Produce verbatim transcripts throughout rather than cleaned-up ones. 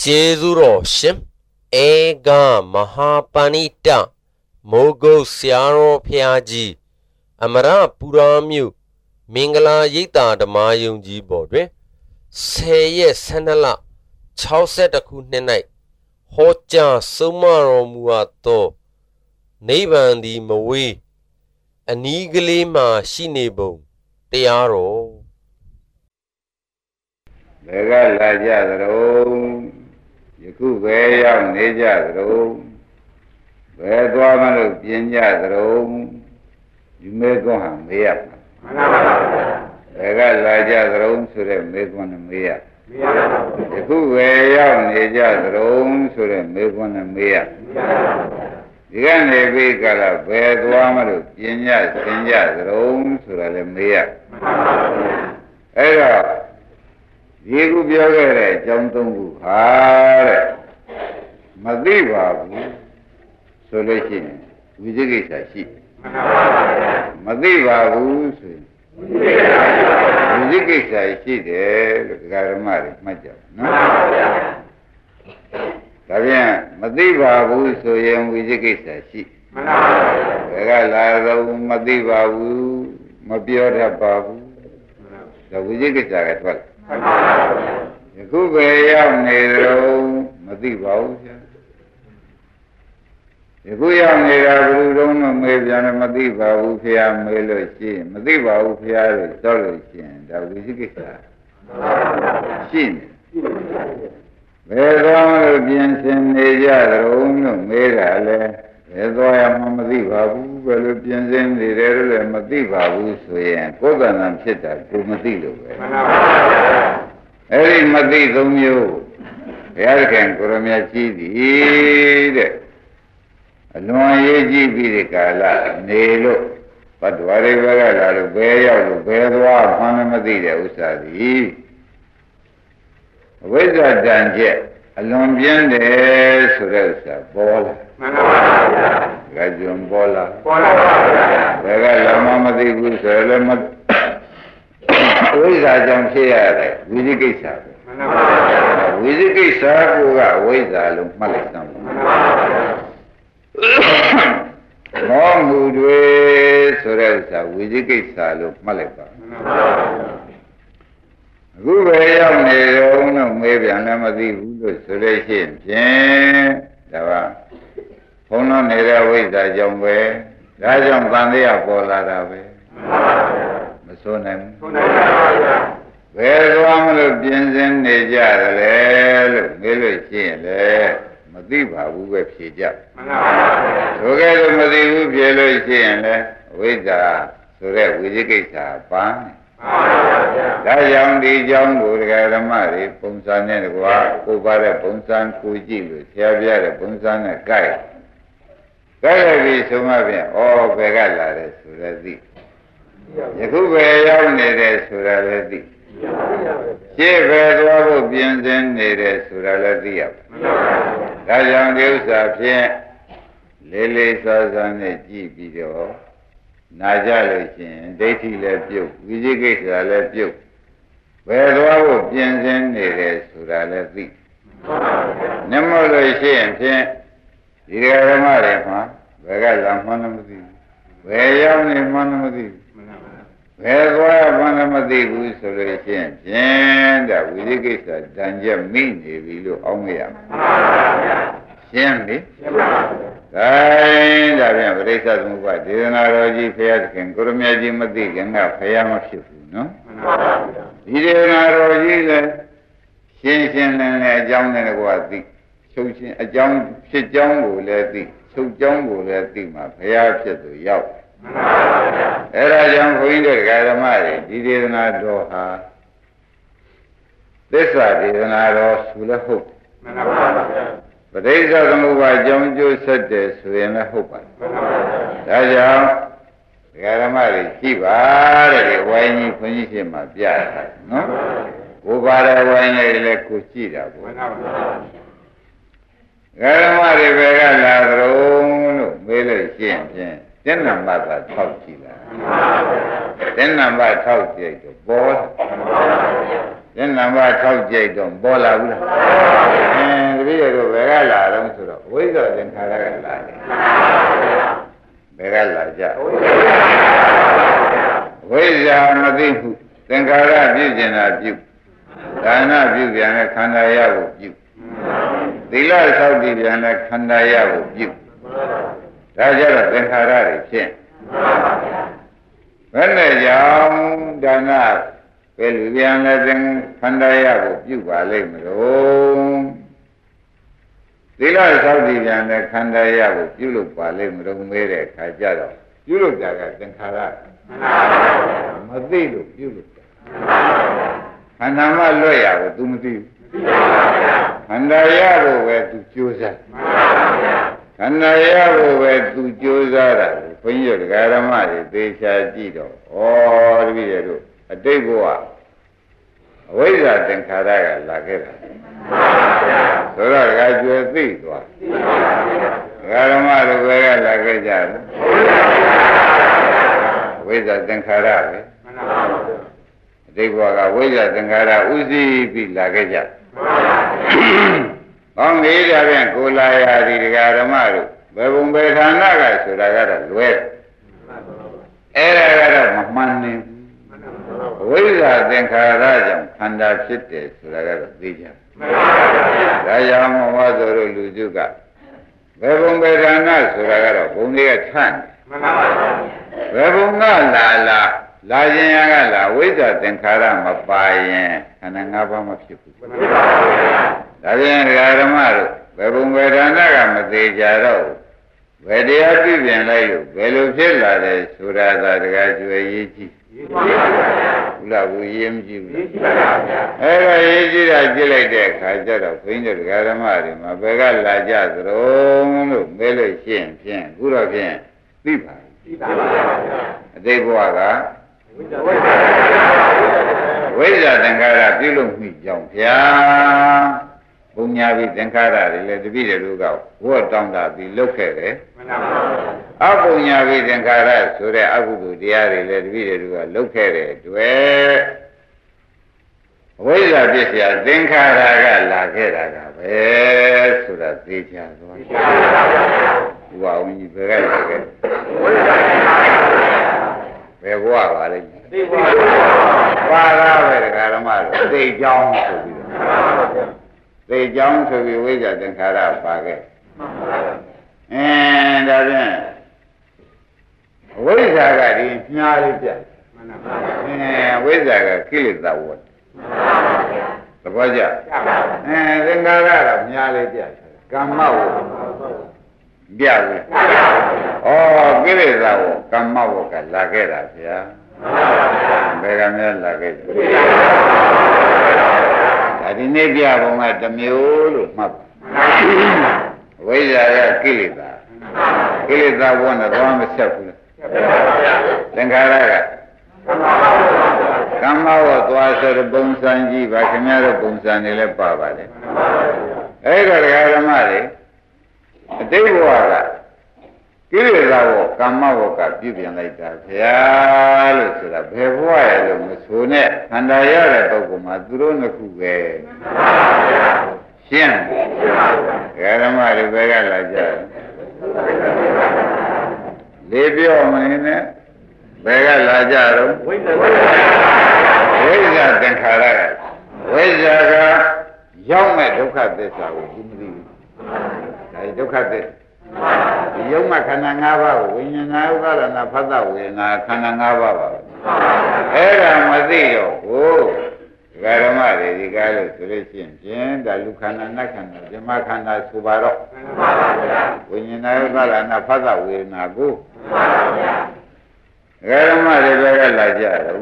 Jezuro Shim Ega Mahapanita Mogo Siaro Piaji Amara Puramu Mingala Yita the Mayunji Bodre Say yes Sanala Chauset a Kunenai Hocha Sumaro Muato Nevan di Mawi Anigli Ma Shinebo Tiaro Vega la Jadro Yaku Veya Nejadro Vedwamano Pinyadro You may go on me up. Vega la Jadro so they make one me up. Yaku Veya Nejadro so they make one me up. You can be Gala Vedwamano Pinya Pinyadro so they me up. Era Diego Biagere, John Tongu, Hare Madiva Solution, Vijay Sashi Madiva Vijay Sashi, the Garamari, Maja. Tavian Madiva so young Vijay Sashi Regala Madiva Mabiora Babu, the Vijay Sagat. Yaku Veya Nedro Madiva Yakuya Nera Bruno Mediana Madiva Ufia Melochi, Madiva Ufia Solution, that we see Shin Vedra Biansen Neja, Rono Mera, Edoya Madiva, Biansen, the Rere Madiva, Usuya, Kodanam Seta, Kumatilo. Eri Madi Domio, Yarkan Kuramiachi, Alone Bidicala, Nelo, but whatever Beya, Bedwa, Hanamadi, Usadi. Where's that danje? Alone bien de Surelsa, Bola, Gajum Bola, Vega Mamadi Gusalamat. Where's that jump here? Vizikisa. Vizikisa, where's that Malakam? Long wood way, Sorelsa, Vizikisa, look Malaka. Good way of Nero, maybe Anamadi, who Soration, Jen, Dava. Hono Nera, where's that young way? That young Bandia, Bola. So name. Where one of Jensen Neja, Melochi, Madiva, who web Sija. So get a Madivu, Melochi, with the Sure, with the Gita, Pan. That young D. John would get a Mari, Punsan and Kubara, Punsan, Kuji, Siavia, Punsan, a guy. Gotta be so much, oh, Begala, Suradi. Yaku Veya Nere Suraladi. She Vedwa Bianzen Nere Suraladi. Rajan Deusa Pien Lele Sazan G. Video Najalochin, Dati Lepu, Vijay Lepu. Vedwa Bianzen Nere Suraladi. Nemolo Shin Pien Yiramare, Vega Manamadi. Veya Manamadi. Where Manamadi who solution, and we get a danger mean if you look on me. Shammy, I have raised as Muba, didn't I? Fair can go to Maji Madi and have Hayama Shifu, no? He didn't know Shin and a young and a wadi. So a young shit jungle let thee, so jungle let thee, my Payar to Yao. Era young window Garamari, did not draw her. This I did not lost with a hope. But these are the move I John Joe said this when I hope. That's young Garamari, keep out when you finish him my piazza, no? Ubara when I let Cuchida. Garamari Vega Ladro, Miller Shin. Then number talk to you. Then number talk to you. Ball. Then number talk to you. Ball out. ဆိုတော့ဝိဇ္ဇာသင်္ခါရကလာတယ်ဘယ်ကလာကြဝိဇ္ဇာမသိမှုသင်္ခါရပြုကျင်တာပြုဒါနပြုပြန်တဲ့ခန္ဓာရဖို့ပြုသီလဆောက်တည်ပြန်တဲ့ခန္ဓာရဖို့ပြုဒါကြတော့သင်္ခါရတွေဖြစ်ဘယ်နဲ့ကြောင့်ဒါနပဲလူပြန်တဲ့သင်္ခန္ဓာရဖို့ပြုပါလိမ့်မလို့သီလဆောက်တည်ပြန်တဲ့ခန္ဓာရဖို့ပြုလို့ပါလိမ့်မလို့မေးတဲ့အခါကျတော့ပြုလို့တာကသင်္ခါရမသိလို့ပြုလို့ခန္ဓာမလွတ်ရဘူး तू မသိဘူးခန္ဓာရဖို့ပဲ तू ကြိုးစားခန္ဓာရဖို့ပဲ तू ကြိုးစားတာဘုန်းကြီးတို့ဓမ္မတွေသေချာကြည့်တော့ဩတပည့်တို့အတိတ်ဘဝအဝိဇ္ဇာသင်္ခါရကလာခဲ့တာဆိုတော့ဒကာကျွယ်သိသွားဓမ္မတို့ဘယ်ကလာခဲ့ကြလဲဝိဇ္ဇာသင်္ခါရပဲအတိတ်ဘဝကဝိဇ္ဇာသင်္ခါရဥသိပြီးလာခဲ့ကြကောင်းလေးကြပြန်ကိုလာရသည်ဒကာဓမ္မတို့ဘယ်ဘုံဘယ်ဌာနကဆိုတာကတော့လွဲအဲ့ဒါကတော့မမှန်နေဝိဇ္ဇာသင်္ခါရကြောင့်ခန္ဓာဖြစ်တယ်ဆိုတာကတော့သိကြဒါကြောင့်ဝါဆိုတို့လူစုကဘယ်ဘုံဘယ်ဌာနဆိုတာကတော့ဘုံတွေကထန့်ဘယ်ဘုံကလာလာလာခြင်းရကလာဝိဇ္ဇာသင်္ခါရမပါရင်ခန္ဓာ၅ပါးမဖြစ်ဘူးဒါပြန်ဓမ္မတို့ဘယ်ဘုံဘယ်ဌာနကမသေးကြတော့ဘယ်တရားပြုပြင်လိုက်လို့ဘယ်လိုဖြစ်လာတယ်ဆိုတာသာတကားကျွယ်ရေးကြည့်ဘူးလားဘူးရေးမကြည့်ဘူးအဲ့ဒါရေးကြည့်တာကြည့်လိုက်တဲ့အခါကျတော့ဘုန်းကြီးတို့ဓမ္မတွေမှာဘယ်ကလာကြသလဲလို့မဲလို့ရှင်းဖြင့်ခုတော့ဖြင့်သိပါသိပါပါအတိတ်ဘဝကဝိဇ္ဇာသင်္ခါရပြုလို့မိကြောင့်ဗျာဘုံညာပြီးသင်္ခါရတွေလည်းတပည့်တို့ကဝတ်တောင်းတာပြီးလုတ်ခဲ့တယ်အဘုံညာပြီးသင်္ခါရဆိုတဲ့အကုသိုလ်တရားတွေလည်းတပည့်တို့ကလုတ်ခဲ့တဲ့အတွက်ဝိဇ္ဇာပြည့်စရာသင်္ခါရကလာခဲ့တာကပဲဆိုတာသိချသွားတယ်ဘုရားဝင်းကြီးဘယ်ကလာခဲ့ဘယ်ဘဝပါလဲသိပါပါပါလားပဲဓမ္မတို့သိကြောင်းဆိုပြီးသိကြောင်းဆိုပြီးဝိဇ္ဇာသင်္ခါရပါခဲ့အင်းဒါဖြင့်ဝိဇ္ဇာကဒီညားလေးပြအင်းဝိဇ္ဇာကကိလေသာဝတ်သဘောကျအင်းသင်္ခါရကညားလေးပြကမ္မဝတ်ပြဘူးဩကိလေသာဝတ်ကမ္မဝတ်ကလာခဲ့တာဗျာဘယ်ကများလာခဲ့လဲဒါဒီနေ့ပြပုံကတစ်မျိုးလို့မှတ်ပါဝိဇ္ဇာကကိလေသာကိလေသာဝတ်နဲ့တော့မဆက်ဘူးလားသင်္ခါရကကမ္မဝတ်သွားဆိုတဲ့ပုံစံကြီးပါခင်ဗျားတို့ပုံစံတွေလည်းပါပါလေအဲ့ဒါဓမ္မတွေအတိတ်ဘဝကကိလေသာဝကမ္မဝကပြုပြင်လိုက်တာဗျာလို့ဆိုတာဘယ်ဘဝရဲ့လို့မဆိုနဲ့ခန္ဓာရတဲ့ပုဂ္ဂိုလ်မှာသူတို့နှစ်ခုပဲရှင်းဓမ္မတွေဘယ်ကလာကြလဲလေးပြောမနေနဲ့ဘယ်ကလာကြတော့ဝိဇ္ဇာဝိဇ္ဇာသင်္ခါရကဝိဇ္ဇာကရောက်မဲ့ဒုက္ခသစ္စာကိုသူမသိဘူးဒါဒုက္ခသစ္စာဒီယုံမခန္ဓာ၅ပါးကိုဝိညာဏဥပါဒနာဖတ်တဝေဒနာခန္ဓာ၅ပါးပါအဲ့ဒါမသိတော့ဘူးဒကာဓမ္မတွေဒီကားလို့ဆိုလို့ရှိရင်ဖြင့်ဒါလူခန္ဓာနတ်ခန္ဓာဇမခန္ဓာဆိုပါတော့ဝိညာဏဥပါဒနာဖတ်တဝေဒနာကိုဒကာဓမ္မတွေပဲလာကြတော့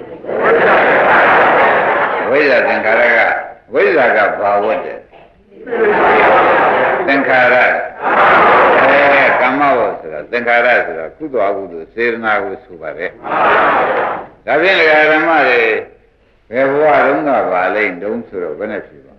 ဝိဇ္ဇာသင်္ခါရကဝိဇ္ဇာကဘာဝတ်တယ်သင်္ခါရအဲကမ္မဝတ်ဆိုတာသင်္ခါရဆိုတာကုသိုလ်အကုသိုလ်စေတနာကိုဆိုပါတယ်ဒါဖြင့်ဓမ္မတွေဘယ်ဘဝတုန်းကပါလိမ့်တုံးဆိုတော့ဘယ်နဲ့ဖြစ်ပါ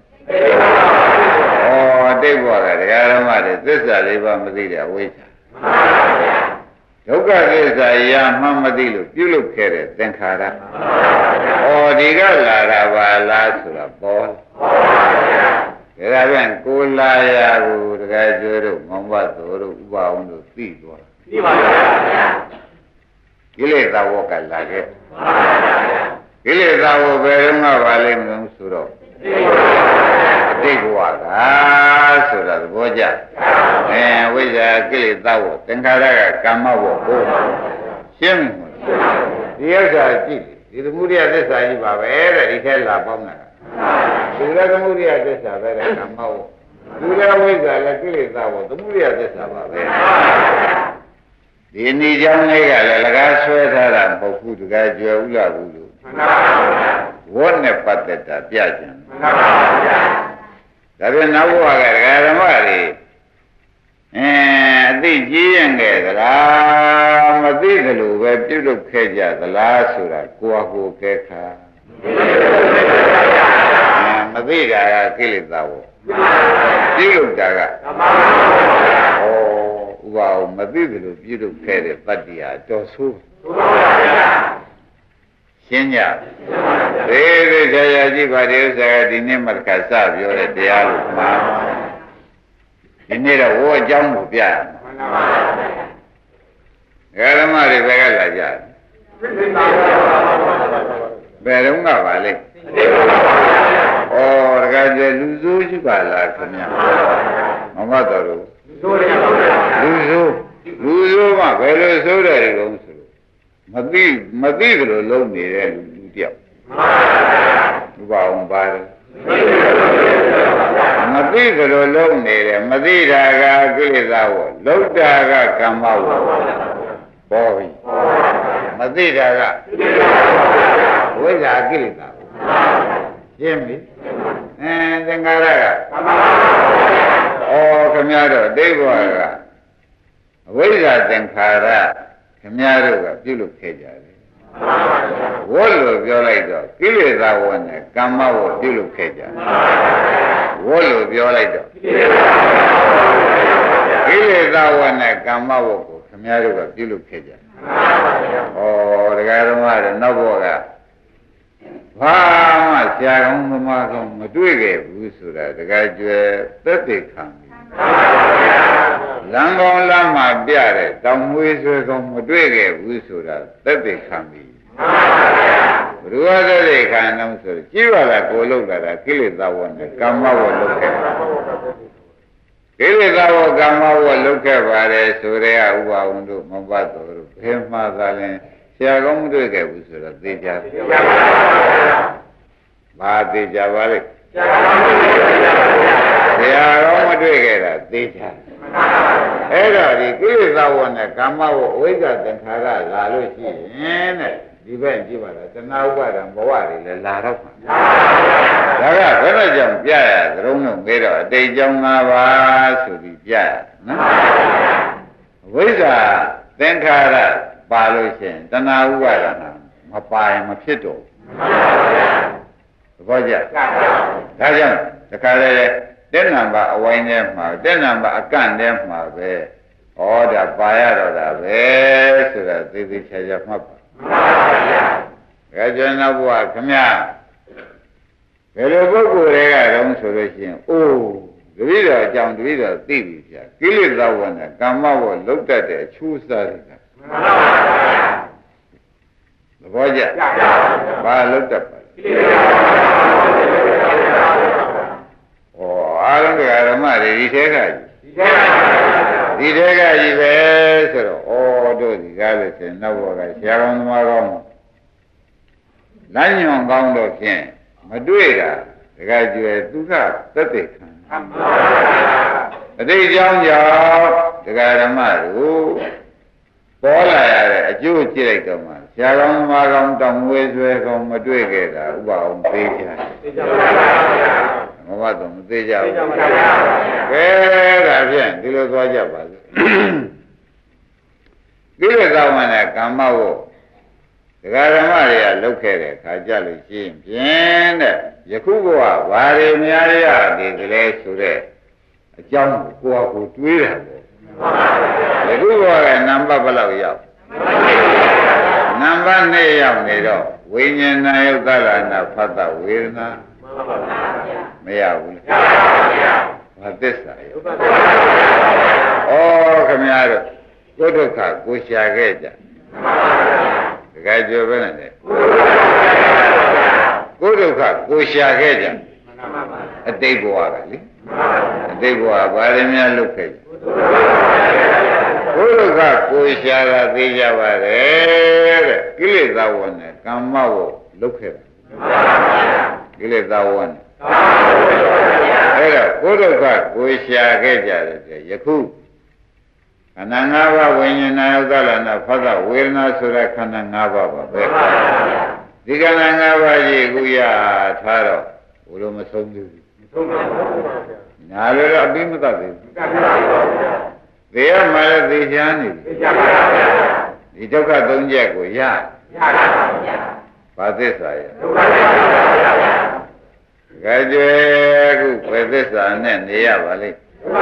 ဩတိတ်ဘဝကဓမ္မတွေသစ္စာလေးပါးမသိတဲ့အဝိဇ္ဇာဒုက္ခသစ္စာရာမှမသိလို့ပြုလုပ်ခဲ့တဲ့သင်္ခါရဩဒီကလာတာပါလားဆိုတာပေါ်ဩဒါပြန်ကိုလာရကိုတကယ်ကျွတို့မောင်ဘတော်တို့ဥပအောင်တို့သိသွားသိပါပါဗျာကိလေသာဝကလာခဲ့မှန်ပါဗျာကိလေသာဝဘယ်တော့မှပါလိမ့်မလို့ဆိုတော့သိပါပါအတိတ်ဘဝကဆိုတာသဘောကျအဲဝိဇ္ဇာကိလေသာဝသင်္ခါရကကာမဝဟုတ်ရှင်းပြီဒီဥစ္စာကြည့်ဒီသမုဒိယသစ္စာကြီးပါပဲတဲ့ဒီထဲလာပေါင်းတာဒီရသမုဒိယသစ္စာပဲတဲ့ကာမဝဒီရဝိဇ္ဇာလည်းကိလေသာဝသမုဒိယသစ္စာပါပဲဒီနေကြောင်းလေးကလည်းလကားဆွဲထားတာမဟုတ်ဘူးတကယ်ကြွယ်ဥလာဘူးလို့မှန်ပါဗျာဝတ်နဲ့ပတ်သက်တာပြကြံမှန်ပါဗျာဒါပြန်နောက်ဘဝကဒကာဓမ္မတွေအဲအသိကြီးရင်ခဲ့သလားမသိသလိုပဲပြုလုပ်ခဲ့ကြသလားဆိုတာကိုယ့်အကိုကဲခါမသိတာကကိလေသာဝပြုလုပ်တာကမှန်ပါဗျာဩဥပအောင်မသိသလိုပြုလုပ်ခဲ့တဲ့တတ္တိဟာတော်ဆိုးမှန်ပါဗျာရှင်းကြသေသေးချာချာကြည့်ပါဒီဥစ္စာကဒီနေ့မှတစ်ခါစပြောတဲ့တရားလို့မှားဒီနေ့တော့ဝေါ်အကြောင်းကိုပြရမှာမှန်ပါဗျာဓမ္မတွေဘယ်ကလာကြဘယ်တော့မှပါလေဩတခါကျလူစိုးရှိပါလားခင်ဗျာမမတော်တို့လူစိုးတယ်လူစိုးလူစိုးကဘယ်လိုစိုးတယ်တုံးဆိုမသိမသိကြလို့လုံးနေတဲ့လူလူတယောက်မှန်ပါဗျာဥပအောင်ပါတယ်မသိကြလို့လုံးနေတယ်မသိတာကကိလေသာဝလုံးတာကကမ္မဝပေါ်ပြီမသိတာကဝိဇ္ဇာကိလေသာရှင်းပြီအဲသင်္ခါရကကမ္မဝဩခမရတော့ဒိဋ္ဌဝကအဝိဇ္ဇာသင်္ခါရခင်ဗျားတို့ကပြုလုပ်ခဲ့ကြတယ်ဝတ်လို့ပြောလိုက်တော့ကိလေသာဝနဲ့ကမ္မဝပြုလုပ်ခဲ့ကြတယ်ဝတ်လို့ပြောလိုက်တော့ကိလေသာဝနဲ့ကမ္မဝကိုခင်ဗျားတို့ကပြုလုပ်ခဲ့ကြတယ်ဩတရားတော်ကတော့နောက်ဘောကဘာမှဆရာကောင်းသမားကောင်းမတွေ့ခဲ့ဘူးဆိုတာတရားကျွယ်သက်သေခံပြီလမ်းကောင်းလမ်းမှာပြတဲ့တောင်မွေးဆွဲကောင်းမတွေ့ခဲ့ဘူးဆိုတာသက်သေခံပြီဘုရားသက်သေခံတော့ဆိုကြည့်ပါလားကိုလုတ်လာတာကိလေသာဝနဲ့ကမ္မဝလုတ်ခဲ့ကိလေသာဝကမ္မဝလုတ်ခဲ့ပါတယ်ဆိုတဲ့ဥပဝန္တို့မပတ်တော်တို့ဘယ်မှာသာလဲဆရာကောင်းမတွေ့ခဲ့ဘူးဆိုတော့သိကြတယ်ဘာသိကြပါလဲဆရာကောင်းမတွေ့ခဲ့တာသိကြတယ်အဲ့တော့ဒီကိလေသာဝနဲ့ကာမဝအဝိဇ္ဇသင်္ခါရလာလို့ရှိရင်တဲ့ဒီဘက်ကြည့်ပါလားတဏှာဥပါဒံဘဝတွေလည်းလာတော့မှာဒါကဘယ်တော့ကြောင့်ပြရသရုံးလုံးမေးတော့အတိတ်ကြောင့်၅ပါးဆိုပြီးပြရနော်အဝိဇ္ဇသင်္ခါရပါလို့ရှိရင်တဏှာဥပါဒံမပါရင်မဖြစ်တော့ဘူးသဘောကျဒါကြောင့်တခါလေတဲ့နံပါတ်အဝိုင်းထဲမှာတဲ့နံပါတ်အကန့်ထဲမှာပဲဩဒါပါရတော့တာပဲဆိုတာသေသေးချာချာမှတ်ပါမှန်ပါဗျာဒါကြောင့်နောက်ဘုရားခမညာဘယ်လိုပုဂ္ဂိုလ်တွေကတုံးဆိုလို့ရှိရင်အိုးတပည့်တော်အကြောင်းတပည့်တော်သိပြီဗျာကိလေသာဝနဲ့ကာမဝလုတ်တတ်တဲ့အချိုးစားတွေကမှန်ပါဗျာသဘောကျဘာလုတ်တတ်ပါကိလေသာအားလုံးတရားဓမ္မတွေဒီထဲကကြီးဒီထဲကကြီးပဲဆိုတော့ဩတို့ဒီကားလို့ရှင်နောက်ဘောကဆရာကောင်းသမားကောင်းလမ်းညွန်ကောင်းတော့ဖြင့်မတွေ့တာတကယ်ကျွယ်သူကသက်သေခံအတိတ်ကြောင့်ကြောင့်တရားဓမ္မတို့ပေါ်လာရတဲ့အကျိုးကြည့်လိုက်တော့မှဆရာကောင်းသမားကောင်းတောင်ဝဲဆွဲကောင်းမတွေ့ခဲ့တာဥပအောင်သေးချာသိကြပါဗျာမမတော့မသေးကြဘူးကဲဒါဖြင့်ဒီလိုသွားကြပါစို့ဒီလိုကောင်းမှလည်းကာမဝဒကာဓမ္မတွေကလုတ်ခဲ့တဲ့ခါကြလို့ရှိရင်ဖြင့်တဲ့ယခုဘဝဘာတွေများရဒီကလေးဆိုတဲ့အကြောင်းကိုကိုယ်ကိုတွေးတာပေါ့ယခုဘဝကနံပါတ်ဘယ်လောက်ရောက်နံပါတ်နှစ်ရောက်နေတော့ဝိညာဏယုတ်သရဏဖတ်တဝေဒနာမရဘူးလေဘာသစ္စာရဲ့ဩခမရတို့ကိုယ်ဒုက္ခကိုရှာခဲ့ကြတကယ်ပြောပဲနဲ့ကိုယ်ဒုက္ခကိုရှာခဲ့ကြအတိတ်ဘဝပဲလေအတိတ်ဘဝဘာတွေများလုပ်ခဲ့ကြကိုယ်ဒုက္ခကိုရှာတာသိကြပါတယ်တဲ့ကိလေသာဝဏ်နဲ့ကမ္မဝလုပ်ခဲ့တာကိလေသာဝဏ်အဲ့တော့ကိုယ်ဒုက္ခကိုရှာခဲ့ကြတယ်ယခုခန္ဓာ၅ပါးဝိညာဏဥဒ္ဒလနာဖသဝေဒနာဆိုတဲ့ခန္ဓာ၅ပါးပါပဲဒီခန္ဓာ၅ပါးကြီးအခုရထားတော့ဘုလိုမဆုံးသေးဘူးမဆုံးပါဘူးညာလည်းအပြီးမတတ်သေးဘူးတတ်ပါဘူးသေရမှလည်းသေချာနေပြီသေချာပါဗျာဒီဒုက္ခသုံးချက်ကိုရရပါဗျာဘာသစ္စာရဲ့ဒုက္ခသစ္စာပါဗျာကြွယ်ခုဘယ်သစ္စာနဲ့နေရပါလိမ့်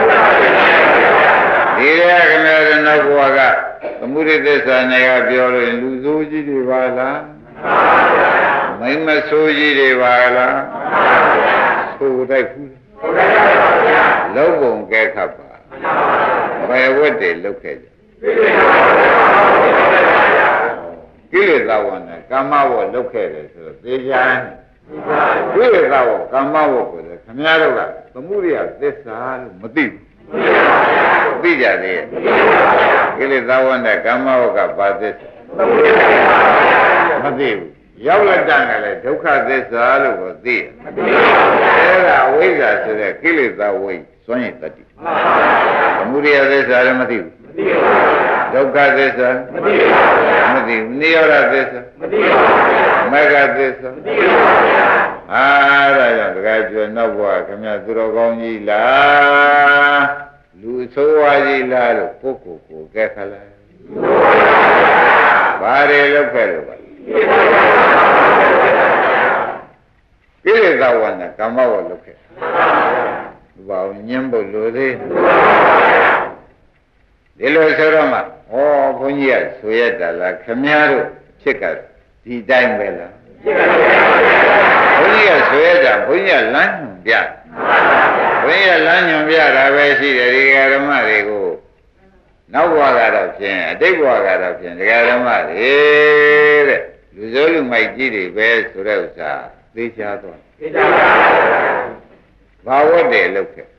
ဒီရဲခမေရနောက်ဘဝကသမုဒိသစ္စာနဲ့ကပြောလို့လူဆိုးကြီးတွေပါလားမိမဆိုးကြီးတွေပါလားဆိုးတိုက်ဘူးလုံးပုံကဲခတ်ပါဘယ်ဝတ်တွေလုတ်ခဲ့ကြကိလေသာဝနဲ့ကာမဝလုတ်ခဲ့တယ်ဆိုတော့သေချာကိလေသာဝကာမဝကိုလည်းခမည်းတော်ကသမုဒိယသစ္စာလို့မသိဘူးသိကြသေးရဲ့ကိလေသာဝနဲ့ကာမဝကဘာသစ္စာမသိဘူးရောက်လက်တန်ကလည်းဒုက္ခသစ္စာလို့ကိုသိတယ်အဲ့ဒါဝိဇ္ဇာဆိုတဲ့ကိလေသာဝိစွန့်ရတတ်တယ်သမုဒိယသစ္စာလည်းမသိဘူးဒုက္ခသစ္စာမသိဘူးမသိဘူးနိရောဓသစ္စာမသိဘူးမဂ္ဂသစ္စာမသိဘူးအားဒါကြောင့်တခါကျွနောက်ဘဝခင်ဗျသူတော်ကောင်းကြီးလားလူဆိုးဝါးကြီးလားလို့ပုဂ္ဂိုလ်ကိုကဲခလိုက်ဘာတွေလုပ်ခဲ့လို့ပါကိလေသာဝနဲ့ကာမဝလုပ်ခဲ့ဒီပါအောင်ညင်းဖို့လိုသေးဒီလိုဆိုတော့မှဩဘုန်းကြီးကဆိုရတာလားခမည်းတော်ဖြစ်ကဒီတိုင်းပဲလားဘုန်းကြီးကဆိုရတာဘုန်းကြီးကလမ်းညွန်ပြဘုန်းကြီးကလမ်းညွန်ပြတာပဲရှိတယ်ဒီဃာရမတွေကိုနောက်ဘဝကတော့ဖြင့်အတိတ်ဘဝကတော့ဖြင့်ဒကာဓမ္မတွေတဲ့လူစိုးလူမိုက်ကြီးတွေပဲဆိုတဲ့ဥစ္စာသိချာသွားသိချာပါဘာဝတ်တယ်လုပ်ခဲ့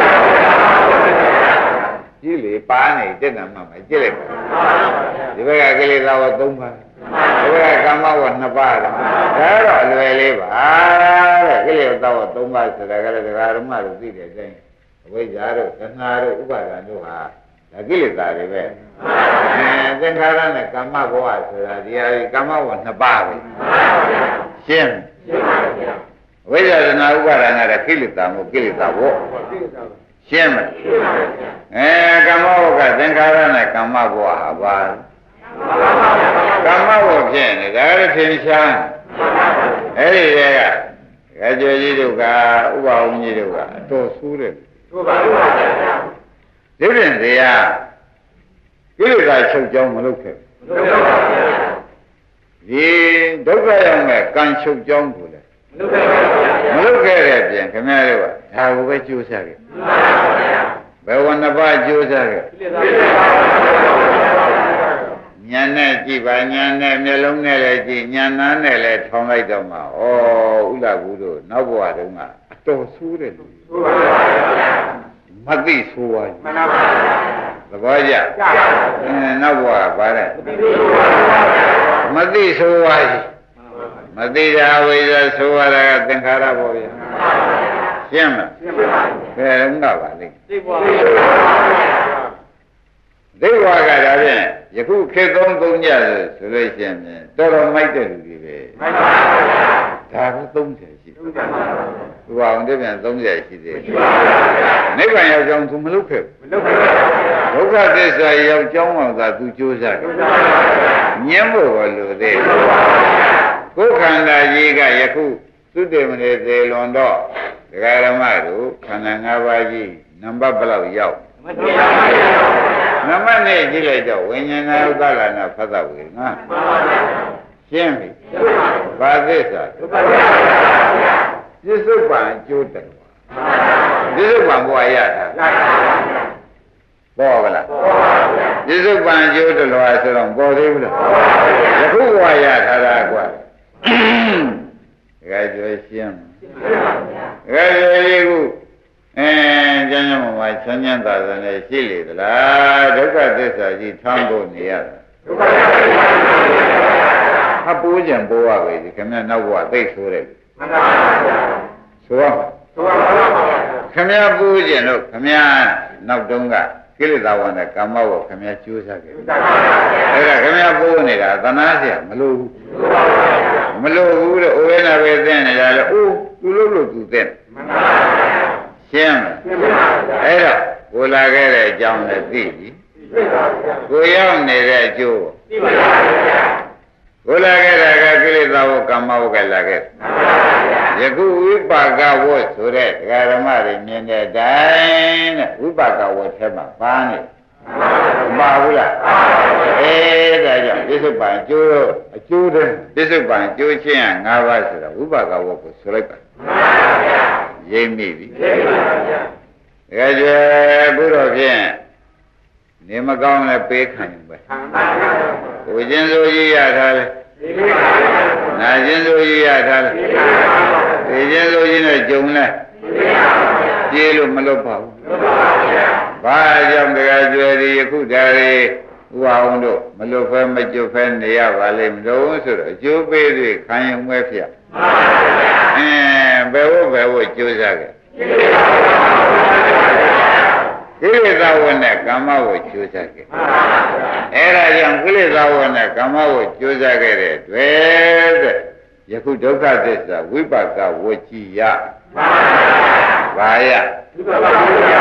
ကြီးလေပါနေတက်တာမှမကြည့်လိုက်ပါဒီဘက်ကကိလေသာဝတ်၃ပါးဒီဘက်ကကာမဝတ်၂ပါးဒါတော့အလွယ်လေးပါတဲ့ကိလေသာဝတ်၃ပါးဆိုတာကလည်းဒကာဓမ္မတို့သိတဲ့အတိုင်းအဝိဇ္ဇာတို့သဏှာတို့ဥပါဒံတို့ဟာဒါကိလေသာတွေပဲအဲသင်္ခါရနဲ့ကာမဘဝဆိုတာဒီဟာကာမဘဝနှစ်ပါးပဲရှင်းဝိဇ္ဇာသနာဥပါဒနာကကိလေသာမို့ကိလေသာဘောရှင်းမလားအဲကာမဘဝကသင်္ခါရနဲ့ကာမဘဝဟာဘာကာမဘဝဖြစ်နေဒါလည်းထင်ရှားအဲ့ဒီတည်းကကြွယ်ကြီးတို့ကဥပအောင်ကြီးတို့ကအတော်ဆိုးတယ်ဟုတ်ပါဘူးဒီပြင်တရားကိလေသာချုပ်ကြောင်းမလုပ်ခဲ့ဒီဒုက္ခရောက်မဲ့ကံချုပ်ကြောင်းကိုလည်းမလုပ်ခဲ့တဲ့ပြင်ခင်ဗျားတို့ကဒါကိုပဲကြိုးစားခဲ့ဘယ်ဝဏ္ဏပါကြိုးစားခဲ့ဉာဏ်နဲ့ကြည့်ပါဉာဏ်နဲ့မျက်လုံးနဲ့လည်းကြည့်ဉာဏ်သားနဲ့လည်းထောင်လိုက်တော့မှဩဥလကူတို့နောက်ဘဝတုန်းကအတော်ဆိုးတယ်လို့ဆိုပါပါမသိဆိုပါဘူးမှန်ပါပါသဘောကျအဲနောက်ဘဝပါတဲ့မသိဆိုပါဘူးမသိတာဝိဇ္ဇာဆိုရတာကသင်္ခါရပေါ့ဗျာရှင်းမလားရှင်းပါပါဘယ်တော့ပါလိမ့်သိပါပါဒိဋ္ဌဝါကဒါဖြင့်ယခုခေတ်သုံးသုံးကြဆိုလို့ရှိရင်တော်တော်မိုက်တဲ့လူတွေပဲမှန်ပါပါဒါကသုံးဆယ်ရှိတယ်သူအောင်တည်းပြန်သုံးဆယ်ရှိသေးတယ်နိဗ္ဗာန်ရောက်ကြောင်းသူမလုပ်ခဲ့ဘူးမလုပ်ခဲ့ဘူးဒုက္ခသစ္စာရောက်ကြောင်းအောင်သာသူကြိုးစားတယ်ညှင်းဖို့ကလိုသေးတယ်ကိုယ်ခန္ဓာကြီးကယခုသုတေမနေသေးလွန်တော့ဒကာရမတို့ခန္ဓာ၅ပါးကြီးနံပါတ်ဘယ်လောက်ရောက်နံပါတ်နဲ့ကြည့်လိုက်တော့ဝိညာဏဥပါဒနာဖသဝေငါရှင်းပြီဘာသစ္စာပြစ္ဆုတ်ပံအကျိုးတယ်ပြစ္ဆုတ်ပံဘဝရတာပေါ်ပါလားပြစ္ဆုတ်ပံအကျိုးတယ်လို့ဆိုတော့ပေါ်သေးဘူးလားယခုဘဝရထားတာကွာတကယ်ကြွေးရှင်းတကယ်ကြွေးလေးခုအဲကျမ်းကျမ်းမှာချမ်းချမ်းသာသာနဲ့ရှိလေသလားဒုက္ခသစ္စာကြီးထမ်းဖို့နေရတာဒုက္ခသစ္စာအပူးကြံပေါ်ရပဲဒီခင်ဗျနောက်ဘဝသိဆိုးတယ်မှန်ပါဗျာဆိုတော့ဆိုပါပါခင်ဗျပူးကြံတော့ခင်ဗျနောက်တုန်းကကိလေသာဝနဲ့ကာမဝခင်ဗျကျိုးစားခဲ့တယ်အဲ့ဒါခင်ဗျပူးနေတာသနာเสียမလို့ဘူးမလို့ဘူးတဲ့အိုးရနာပဲသိနေတာလေအိုးသူလို့လို့သူသိမှန်ပါရှင်းမလားအဲ့တော့ကိုလာခဲ့တဲ့အကြောင်းလည်းသိပြီကိုရောက်နေတဲ့အကျိုးသိပါပါကိုလာခဲ့တာကကိလေသာဝကမ္မဝကလာခဲ့ယခုဝိပါကဝတ်ဆိုတဲ့ဒကာဓမ္မတွေမြင်တဲ့အတိုင်းတဲ့ဝိပါကဝတ်ထဲမှာပါနေမပါဘူးလားအဲဒါကြောင့်ပြစ္ဆုတ်ပံအကျိုးတော့အကျိုးတဲ့ပြစ္ဆုတ်ပံအကျိုးချင်းက၅ပါးဆိုတော့ဝိပါကဝတ်ကိုဆိုလိုက်ပါရိပ်မိပြီရိပ်ပါဗျာတကယ်ကျေဘုရောဖြင့်နေမကောင်းလည်းပေးခံရင်ပဲခံပါဗျာကိုချင်းစိုးကြီးရထားလဲနာချင်းစိုးကြီးရထားလဲဒီချင်းစိုးကြီးနဲ့ဂျုံလဲပြေးလို့မလွတ်ပါဘူးလွတ်ပါဗျာဘာကြောင့်တကယ်ကျေဒီယခုတည်းဥပအောင်တို့မလွတ်ဖဲမကျွတ်ဖဲနေရပါလိမ့်မလို့ဆိုတော့အကျိုးပေးတွေခံရင်မဲဖျက်မှန်ပါဗျာအင်းဘယ်ဝဘယ်ဝကျိုးစားခဲ့ကိလေသာဝနဲ့ကာမဝကျိုးစားခဲ့အဲ့ဒါကြောင့်ကိလေသာဝနဲ့ကာမဝကျိုးစားခဲ့တဲ့တွေ့တဲ့ယခုဒုက္ခသစ္စာဝိပါကဝကြည်ရဘာရဝိပါကဝကြည်ရ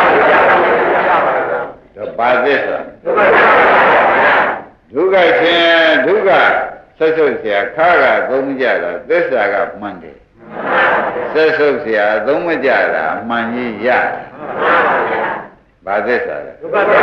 တော့ဘာသစ္စာဒုက္ခချင်းဒုက္ခဆက်ဆုပ်เสียခါကသုံးကြတာသစ္စာကမှန်တယ်ဆက်ဆုပ်เสียသုံးမကြတာမှန်ကြီးရဘာသစ္စာလဲ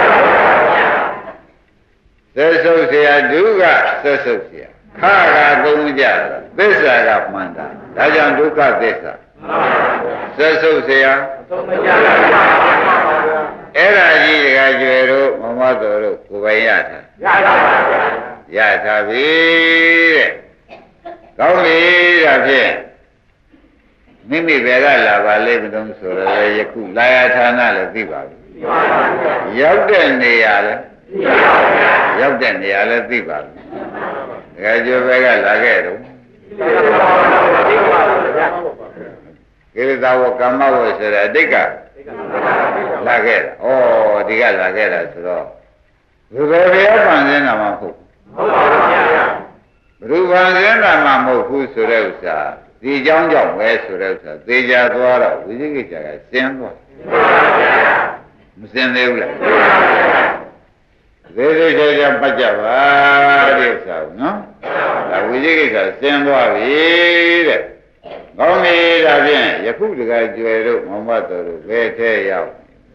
ဆက်ဆုပ်เสียဒုက္ခဆက်ဆုပ်เสียခါကသုံးကြတာသစ္စာကမှန်တာဒါကြောင့်ဒုက္ခသစ္စာဆက်ဆုပ်เสียသုံးမကြတာအဲ့ဒါကြီးတကကျွယ်တို့မမတော်တို့ကိုယ်ပိုင်ရတာရတာပါဗျာရတာပြီတဲ့ကောင်းပြီဒါဖြင့်မိမိဘယ်ကလာပါလိမ့်မလို့ဆိုတော့ယခုလာရဌာနလည်းသိပါပြီသိပါပါဗျာရောက်တဲ့နေရာလည်းသိပါပါဗျာရောက်တဲ့နေရာလည်းသိပါပြီတကကျွယ်ဘယ်ကလာခဲ့တော့သိပါပါဗျာကိလေသာဝကမ္မဝဆိုတဲ့အတိတ်ကလာခဲ့တာဩဒီကလာခဲ့တာဆိုတော့ဘယ်ဘယ်ဘယ်ပန်စင်းတာမှမဟုတ်ဟုတ်ပါဘူးဗျာဘယ်ပန်စင်းတာမှမဟုတ်ဘူးဆိုတဲ့ဥစ္စာဒီเจ้าကြောင့်ပဲဆိုတဲ့ဥစ္စာသေချာသွားတော့ဝိသိကိစ္စကရှင်းသွားမရှင်းသေးဘူးလားသေးသေးချာချာပတ်ကြပါတဲ့ဥစ္စာကိုနော်ဒါဝိသိကိစ္စရှင်းသွားပြီတဲ့ကောင်းပြီဒါဖြင့်ယခုတကကျွယ်တို့မမတော်တို့ဘယ်ထဲရောက်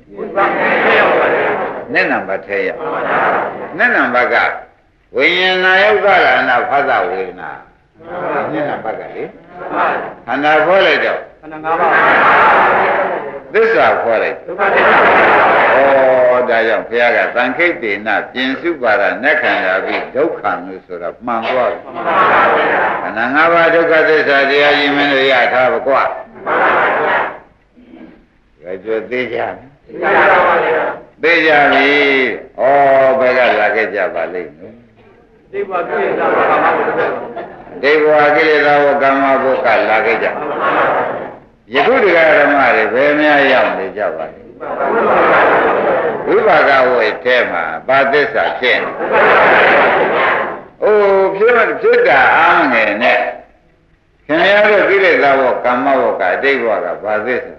နဲ့နံပါတ်ထဲရောက်နဲ့နံပါတ်ကဝိညာဏယုတ်ကရဏဖသဝေဒနာနဲ့နံပါတ်ကလေခန္ဓာခေါ်လိုက်တော့ခန္ဓာ၅ပါးသစ္စာခေါ်လိုက်ဒုက္ခသစ္စာဩဒါကြောင့်ဘုရားကသံခိတ်တေနပြင်စုပါရနက္ခန္ဓာပိဒုက္ခလို့ဆိုတာမှန်သွားပြီခန္ဓာ၅ပါးဒုက္ခသစ္စာတရားကြီးမင်းတို့ရထားပါကွာဒါကြွသေးကြသိကြပါပါဗျာသိကြပြီဩဘယ်ကလာခဲ့ကြပါလိမ့်မယ်ဒိဗ္ဗကိလေသာဝကမ္မဘုဒ္ဓဒိဗ္ဗကိလေသာဝကမ္မဘုဒ္ဓလာခဲ့ကြယခုတရားဓမ္မတွေဘယ်များရောက်နေကြပါလဲဝိပါကဝေထဲမှာဘာသစ္စာဖြစ်နေအိုးဖြစ်ဖြစ်တာအားငယ်နဲ့ခင်ဗျားတို့ကိလေသာဝကမ္မဘုဒ္ဓအတိတ်ဘဝကဘာသစ္စာ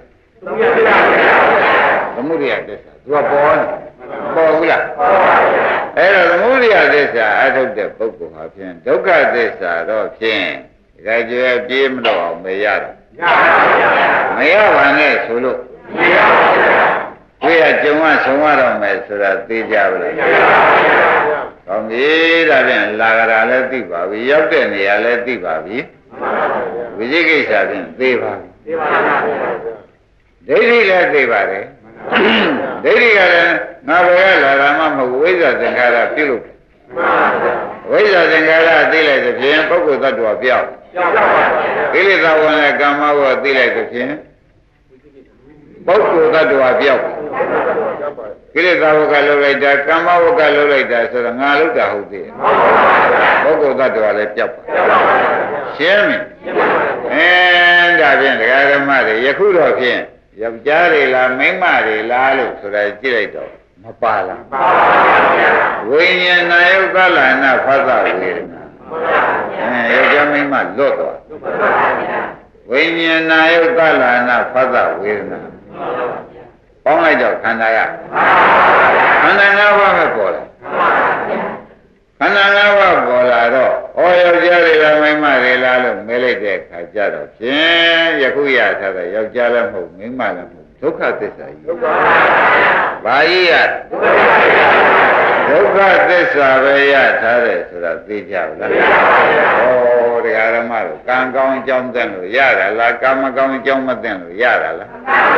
သမုဒိယသစ္စာသူကပေါ်နေပေါ်ဘူးလားအဲ့တော့သမုဒိယသစ္စာအထုတ်တဲ့ပုဂ္ဂိုလ်ဟာဖြင့်ဒုက္ခသစ္စာတော့ဖြင့်ဒါကြွယ်ပြေးမလို့အောင်မရတော့မရပါနဲ့ဆိုလို့မရပါဘူးတွေ့ရကြုံရဆုံရတော့မယ်ဆိုတာသိကြပါလားကောင်းပြီဒါဖြင့်လာကြတာလည်းသိပါပြီရောက်တဲ့နေရာလည်းသိပါပြီဝိသိကိစ္စဖြင့်သိပါပြီဒိဋ္ဌိလည်းသိပါတယ်ဒိဋ္ဌိကလည်းငါဘယ်ကလာတာမှမဟုတ်ဝိဇ္ဇာသင်္ခါရပြုလုပ်တယ်ဝိဇ္ဇာသင်္ခါရသိလိုက်သဖြင့်ပုဂ္ဂိုလ်သတ္တဝါပြောက်ကိလေသာဝင်တဲ့ကာမဝါသိလိုက်သဖြင့်ပုဂ္ဂိုလ်သတ္တဝါပြောက်ကိလေသာဝကလှုပ်လိုက်တာကာမဝကလှုပ်လိုက်တာဆိုတော့ငါလှုပ်တာဟုတ်သေးတယ်ပုဂ္ဂိုလ်သတ္တဝါလည်းပြောက်ပါရှင်းပြီအဲဒါဖြင့်ဒကာဓမ္မတွေယခုတော့ဖြင့်ယောက်ျားတွေလားမိန်းမတွေလားလို့ဆိုတာကြည့်လိုက်တော့မပါလားပါပါဗျာဝိညာဏယုတ်သလနာဖသဝေဒနာအဲယောက်ျားမိန်းမလွတ်သွားဝိညာဏယုတ်သလနာဖသဝေဒနာပေါင်းလိုက်တော့ခန္ဓာကခန္ဓာ၅ပါးပဲပေါ်လာခန္ဓာ၅ပါးပေါ်လာတော့ဩယောက်ျားတွေလားမိန်းမတွေလားလို့မဲလိုက်တဲ့အခါကျတော့ဖြင့်ယခုရထားတဲ့ယောက်ျားလည်းမဟုတ်မိန်းမလည်းမဟုတ်ဒုက္ခသစ္စာကြီးဒုက္ခဘာကြီးရဒုက္ခသစ္စာပဲရထားတယ်ဆိုတာသိကြပါလားဩတရားဓမ္မတို့ကံကောင်းအကြောင်းသင်လို့ရတာလားကံမကောင်းအကြောင်းမသင်လို့ရတာလား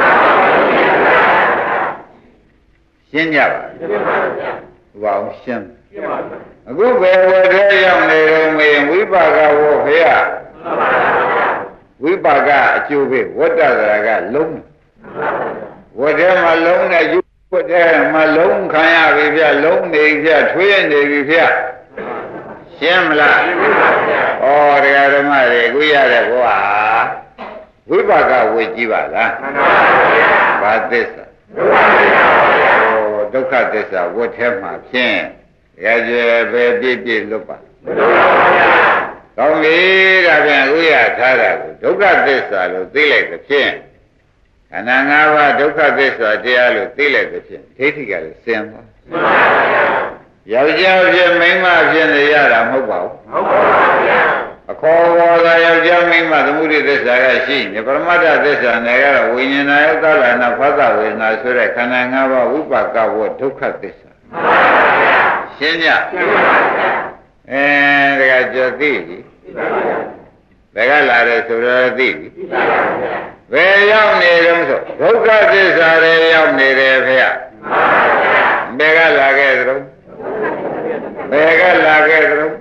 ရှင်းကြပါဘုရားရှင်းအခုဘယ်ဝတ္ထဲရောက်နေတော့မေးဝိပါကဝေါဖေယဝိပါကအကျိုးပဲဝတ္တရာကလုံးဝတ္ထဲမှာလုံးနဲ့ယူဝတ္ထဲမှာလုံးခံရပြီဗျလုံးနေဗျထွေးနေပြီဗျရှင်းမလားဩတရားဓမ္မတွေအခုရတဲ့ဘုရားဝိပါကဝေကြည့်ပါလားဘာသစ္စာဒုက္ခသစ္စာဝတ္ထဲမှာဖြင့်ရကြပဲပြည့်ပြည့်လွတ်ပါကောင်းပြီဒါပြန်ဥရထားတာကိုဒုက္ခသစ္စာလို့သိလိုက်သဖြင့်ခန္ဓာ၅ပါးဒုက္ခသစ္စာတရားလို့သိလိုက်သဖြင့်ဒိဋ္ဌိကလည်းစင်ပါယောက်ျားဖြစ်မိန်းမဖြစ်နေရတာမဟုတ်ပါဘူးဟုတ်ပါဗျာအခေါ်ပေါ်သာယောက်ျားမိန်းမသမုဒိသစ္စာကရှိနေပရမတ္ထသစ္စာနဲ့ကတော့ဝိညာဏယုတ်သလနာဖသဝေဒနာဆိုတဲ့ခန္ဓာ၅ပါးဝိပါကဝဒုက္ခသစ္စာရှင်းကြအဲဒါကကြောသိပြီဘယ်ကလာတယ်ဆိုတော့သိပြီဘယ်ရောက်နေတော့ဆိုဒုက္ခသစ္စာတွေရောက်နေတယ်ဖေဘယ်ကလာခဲ့သလဲဘယ်ကလာခဲ့သလဲ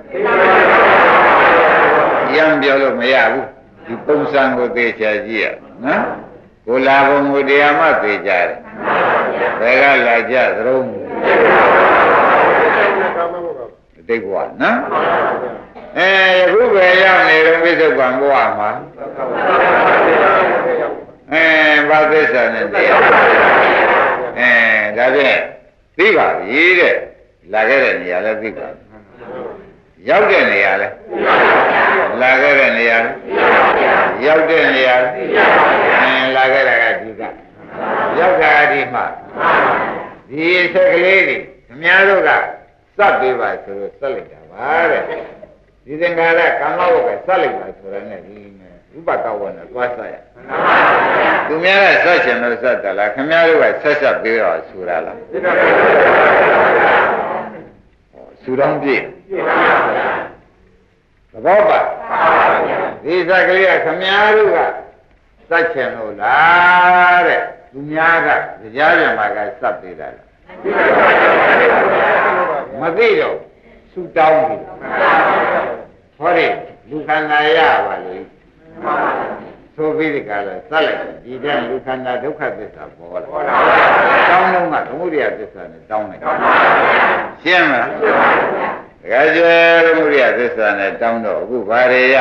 ရံပြောလို့မရဘူးဒီပုံစံကိုသိချာကြည့်ရနော်ကိုလာဘုံကိုတရားမှသိကြတယ်ဘယ်ကလာကြသလဲတိတ်ဘဝနော်အဲအခုပဲရောက်နေတော့ပြစ္ဆုတ်ကံဘဝမှာအဲဘာသစ္စာနဲ့တရားအဲဒါဖြင့်သိပါပြီတဲ့လာခဲ့တဲ့နေရာလည်းသိပါပြီရောက်တဲ့နေရာလည်းလာခဲ့တဲ့နေရာရောက်တဲ့နေရာအဲလာခဲ့တာကဒီကရောက်တာဒီမှာဒီဆက်ကလေးတွေခင်ဗျားတို့ကစပ်ပေးပါဆိုလို့စက်လိုက်တာပါတဲ့ဒီသင်္ခါရကာမဝကစက်လိုက်ပါဆိုရတဲ့ဒီဥပကဝနဲ့သွားစရသူများကစက်ချင်လို့စက်တယ်လားခင်ဗျားတို့ကဆက်ဆက်ပေးတော့ဆိုတာလားဆူတောင်းပြည့်သဘောပါဒီစက်ကလေးကခင်ဗျားတို့ကစက်ချင်လို့လားတဲ့သူများကကြားကြမှာကစက်ပေးတာလားမသိတော့ဆူတောင်းပြီဟောဒီလူခန္ဓာရပါလေဆိုပြီးဒီကလာစက်လိုက်ဒီတဲ့လူခန္ဓာဒုက္ခသစ္စာပေါ်လာတောင်းတော့ကသမုဒိယသစ္စာနဲ့တောင်းလိုက်ရှင်းမလားတခါကျသမုဒိယသစ္စာနဲ့တောင်းတော့အခုဘာတွေရ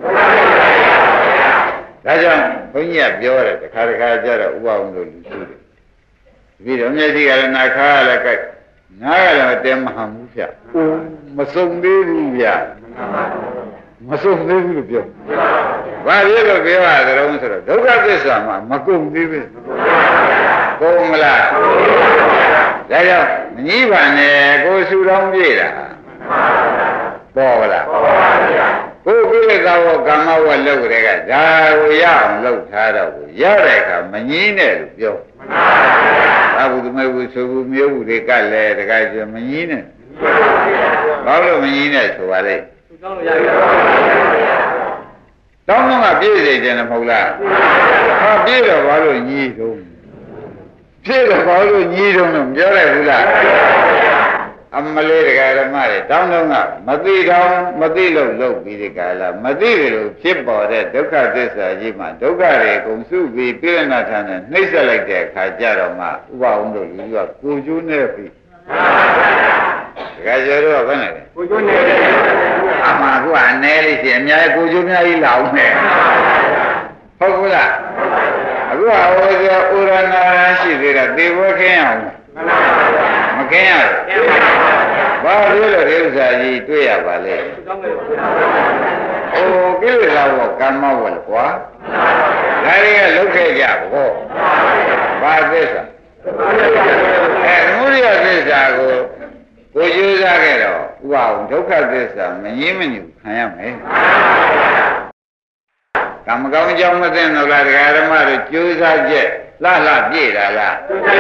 ဒါကြောင့်ဘုန်းကြီးကပြောတယ်တခါတခါကျတော့ဥပအောင်လို့လူရှိတယ်ပြီးတော့မျက်စိကလည်းနာခါကလည်းကြိုက်နားကလည်းတဲမဟန်ဘူးဖြတ်မစုံသေးဘူးဗျာမစုံသေးဘူးလို့ပြောဘာဖြစ်လို့ပြောရကြုံဆိုတော့ဒုက္ခသစ္စာမှာမကုန်သေးဘူးကုန်မလားဒါကြောင့်မကြီးပါနဲ့ကိုဆူတောင်းပြေးတာပေါ်ပါလားပေါ်ပါဗျာကိုကိလေသာဝကာမဝလောက်တဲ့ကဒါကိုရအောင်လောက်ထားတော့ကိုရတဲ့အခါမငြင်းနဲ့လို့ပြောမှန်ပါဗျာဘာဘူးသမဘူးဆိုဘူးမျိုးဘူးတွေကလည်းတခါကျမငြင်းနဲ့ဘာလို့မငြင်းနဲ့ဆိုပါလဲတောင်းတော့ကပြည့်စေတယ်မဟုတ်လားဟာပြည့်တော့ဘာလို့ညီးတော့ပြည့်တော့ဘာလို့ညီးတော့လို့ပြောလိုက်ဘူးလားအမလေးတရားဓမ္မတွေတောင်းတော့ကမသိတော့မသိလို့လုပ်ပြီးဒီကလာမသိတယ်လို့ဖြစ်ပေါ်တဲ့ဒုက္ခသစ္စာကြီးမှာဒုက္ခတွေကုန်စုပြီးပြိရဏထာနဲ့နှိမ့်ဆက်လိုက်တဲ့အခါကျတော့မှဥပအောင်တို့လူကကိုကျိုးနေပြီဒါကြတော့ဘယ်နဲ့လဲကိုကျိုးနေတယ်အမှန်ကအနေလေးရှိအများကြီးကိုကျိုးများကြီးလာအောင်နဲ့ဟုတ်ဘူးလားအခုကဟိုဆိုဥရဏရရှိသေးတာသေဘွဲခင်းအောင်မခင်းရဘူးဘာလို့လဲဒီဥစ္စာကြီးတွေ့ရပါလဲဟိုကိလေသာဘောကမ္မဝလကွာဒါတွေကလုတ်ခဲ့ကြဘောဘာသစ္စာအဲသမုဒိယသစ္စာကိုကိုကျိုးစားခဲ့တော့ဥပအောင်ဒုက္ခသစ္စာမငြင်းမညူခံရမယ်ကံမကောင်းကြောင့်မသိတော့လားဒကာဓမ္မတို့ကျိုးစားချက်လှလှပြည့်တာလား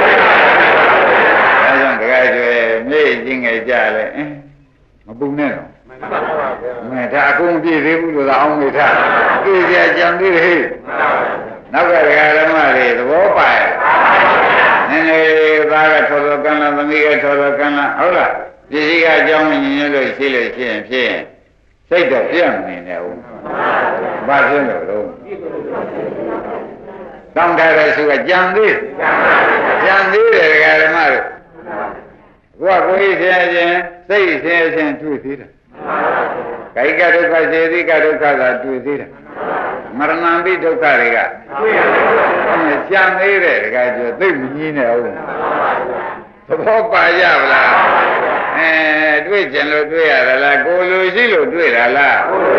အဲကြောင့်ဒကာကျွယ်မြေချင်းငယ်ကြလဲမပူနဲ့တော့မဲဒါအကုန်ပြည့်သေးဘူးလို့သာအောင်မေထားပြည့်ကြကြံသေးတယ်ဟဲ့နောက်ကဒကာဓမ္မတွေသဘောပါရဲ့နည်းနည်းသားကထော်တော်ကံလားသမီးကထော်တော်ကံလားဟုတ်လားပစ္စည်းကအကြောင်းညင်ညွတ်လို့ရှိလို့ရှိရင်ဖြစ်ရင်စိတ်တော့ပြတ်နေတယ်ဟုတ်ဘာဖြစ်လို့တော့တောင်းထားတဲ့သူကကြံသေးကြံသေးတယ်ဒကာဓမ္မတို့ကိုကကိုယ်ဆင်းခြင်းစိတ်ဆင်းခြင်းတွေ့သေးတယ်ကာယကဒုက္ခစေတိကဒုက္ခသာတွေ့သေးတယ်မရဏံပိဒုက္ခတွေကကြံသေးတယ်ဒကာကျော်သိမကြီးနဲ့ဟုတ်သဘောပါကြဗလားအဲတွေ့ကြလို့တွေ့ရတာလားကိုလိုရှိလို့တွေ့တာလား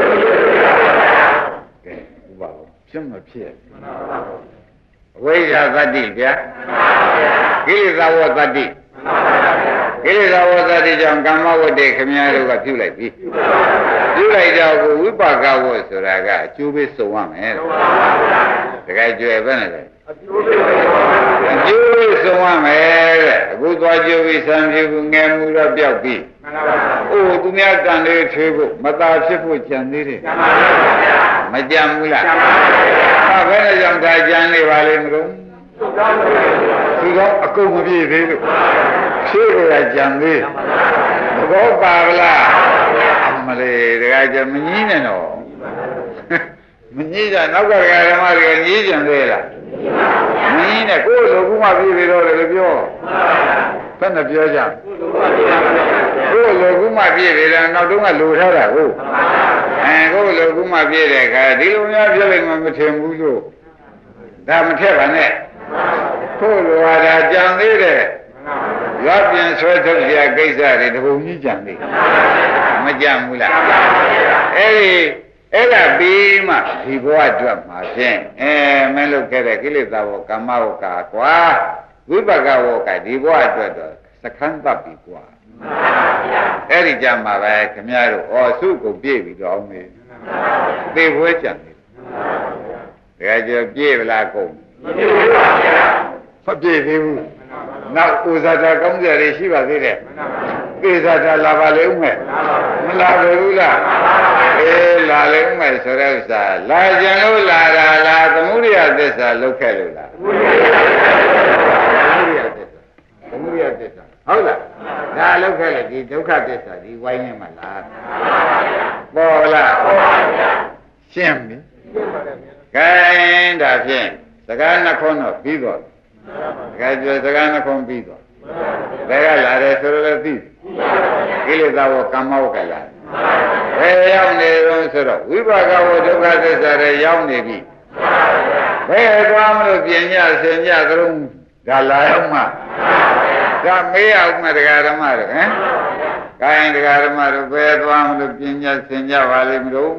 ကဲဥပါဘောဖြစ်မဖြစ်အဝိဇ္ဇာသတ္တိဗျာကိလေသာဝတ္တိကိလေသာဝတ္တိကြောင့်ကာမဝတ္တိခမည်းတော်ကပြုလိုက်ပြီပြုလိုက်တော့ကိုဝိပါကဝတ်ဆိုတာကအကျိုးပေးစုံရမယ်တကယ်ကြွယ်ပဲနဲ့လေအကျိုးပေးစုံရမယ်တဲ့အခုသွားကြိုးပြီးဆံပြေဘူးငယ်မှုတော့ပျောက်ပြီအိုးသူများတန်လေးထွေးဖို့မသာဖြစ်ဖို့ကြံသေးတယ်မကြံဘူးလားဟာဘယ်နဲ့ကြောင့်ဒါကြံနေပါလိမ့်မလို့သူတော့အကုန်မပြည့်သေးလို့ဖြည့်ရကြံသေးသဘောပါလားအမလေးတကယ်ကြမကြီးနဲ့တော့မကြီးတာနောက်ကဓမ္မတွေကကြီးကြံသေးလားမကြီးနဲ့ကိုယ်လိုကူမှပြည့်သေးတော့လည်းပြောဘယ်နဲ့ပြောကြကိုယ်လိုကူမှပြည့်သေးတယ်နောက်တုန်းကလိုထားတာဟုတ်အဲကိုယ်လိုကူမှပြည့်တဲ့အခါဒီလိုများပြည့်လိုက်မှမထင်ဘူးလို့ဒါမထက်ပါနဲ့ကိုယ်လိုဟာဒါကြံသေးတယ်ရွာပြန်ဆွဲထုတ်ကြကိစ္စတွေတပုံကြီးကြံသေးမကြံဘူးလားအဲ့ဒီအဲ့ဒါပြီးမှဒီဘဝအတွက်မှာဖြင့်အဲမင်းလုပ်ခဲ့တဲ့ကိလေသာဘောကာမဝကာကွာဝိပကဝကဒီဘဝအတွက်တော့စခန်းတပ်ပြီကွာအဲ့ဒီကြမှာပဲခင်ဗျားတို့ဩစုကိုပြည့်ပြီးတော့အောင်မေးသေပွဲကြံတယ်ဒါကြပြည့်ဗလားကုန်မပြည့်ပါဗျာမပြည့်သေးဘူးနောက်ဥဇာတာကောင်းကြရရှိပါသေးတယ်သေဇာတာလာပါလေဦးမယ်မလာဘူးလားအေးလာလေဦးမယ်ဆိုတဲ့ဥစ္စာလာကြံလို့လာတာလားသမုဒိယသစ္စာလောက်ခဲ့လို့လားသမုဒိယသစ္စာသမုဒိယသစ္စာဟုတ်လားဒါလောက်ခဲ့လေဒီဒုက္ခသစ္စာဒီဝိုင်းနေမှာလားပေါ်လားရှင်းပြီခိုင်းဒါဖြင့်စကားနှခွန်းတော့ပြီးတော့တကယ်ပြောစကားနှခွန်းပြီးတော့ဘယ်ကလာတယ်ဆိုတော့သိကိလေသာဝကမ္မဝကလာဘယ်ရောက်နေတော့ဆိုတော့ဝိပါကဝဒုက္ခသစ္စာတွေရောက်နေပြီဘယ်သွားမလို့ပြင်ညဆင်ညသလုံးဒါလာရောက်မှဒါမေးအောင်မတရားဓမ္မတွေဟမ်ကိုင်းတရားဓမ္မတွေဘယ်သွားမလို့ပြင်ညဆင်ညပါလိမ့်မလို့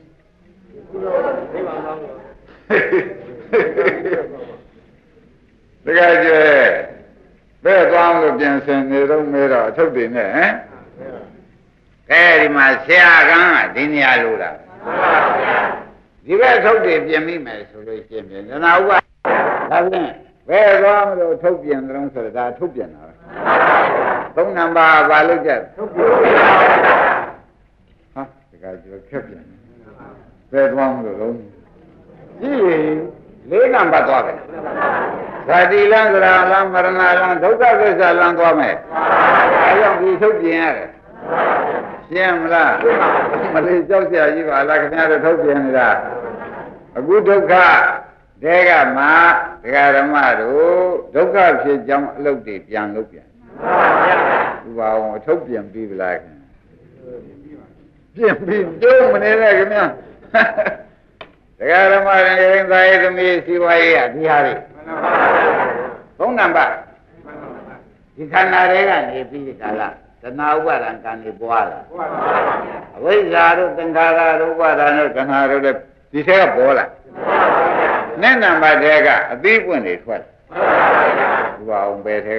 တကယ်ကျဲဘယ်သွားမလို့ပြင်ဆင်နေတော့မေးတော့အထုပ်တွေနဲ့ဟမ်အဲဒီမှာဆရာကန်းကဒီနေရာလို့လားဒီဘက်ထုတ်တွေပြင်မိမယ်ဆိုလို့ရှင်းပြင်ဒနာဥပဒါဖြင့်ဘယ်သွားမလို့ထုတ်ပြင်ကြုံဆိုတာဒါထုတ်ပြင်တာပဲသုံးနံပါတ်ဘာလို့ကြထုတ်ပြင်ဟာတကယ်ကျခက်ပြင်ဘယ်သွားမလို့လုံးကြည့်လေးနံပါတ်သွားတယ်ဇာတိလံသရလံမရဏလံဒုက္ခသစ္စာလံသွားမယ်အဲကြောင့်ဒီထုတ်ပြင်ရတယ်ရှင်းမလားမလေးကြောက်ကြကြီးပါလားခင်ဗျားတို့ထုတ်ပြင်နေတာအခုဒုက္ခတဲကမှာဒကာဓမ္မတို့ဒုက္ခဖြစ်ကြောင်းအလုပ်တွေပြန်လုပ်ပြန်ဥပါအောင်အထုတ်ပြန်ပြီးပြီလားခင်ပြင်ပြီးတော့မနေနဲ့ခင်ဗျာဒကာဓမ္မတွေသာယသမီးစီဝါရေးကဒီဟာတွေသုံးနံပါတ်ဒီခန္ဓာတွေကနေပြီးကာလတဏှာဥပါဒံကံနေပွားလာအဝိဇ္ဇာတို့သင်္ခါရတို့ဥပါဒံတို့တဏှာတို့လည်းဒီထဲကပေါ်လာနဲ့နံပါတ်တွေကအသေးပွင့်တွေထွက်ဥပါအောင်ပဲထဲက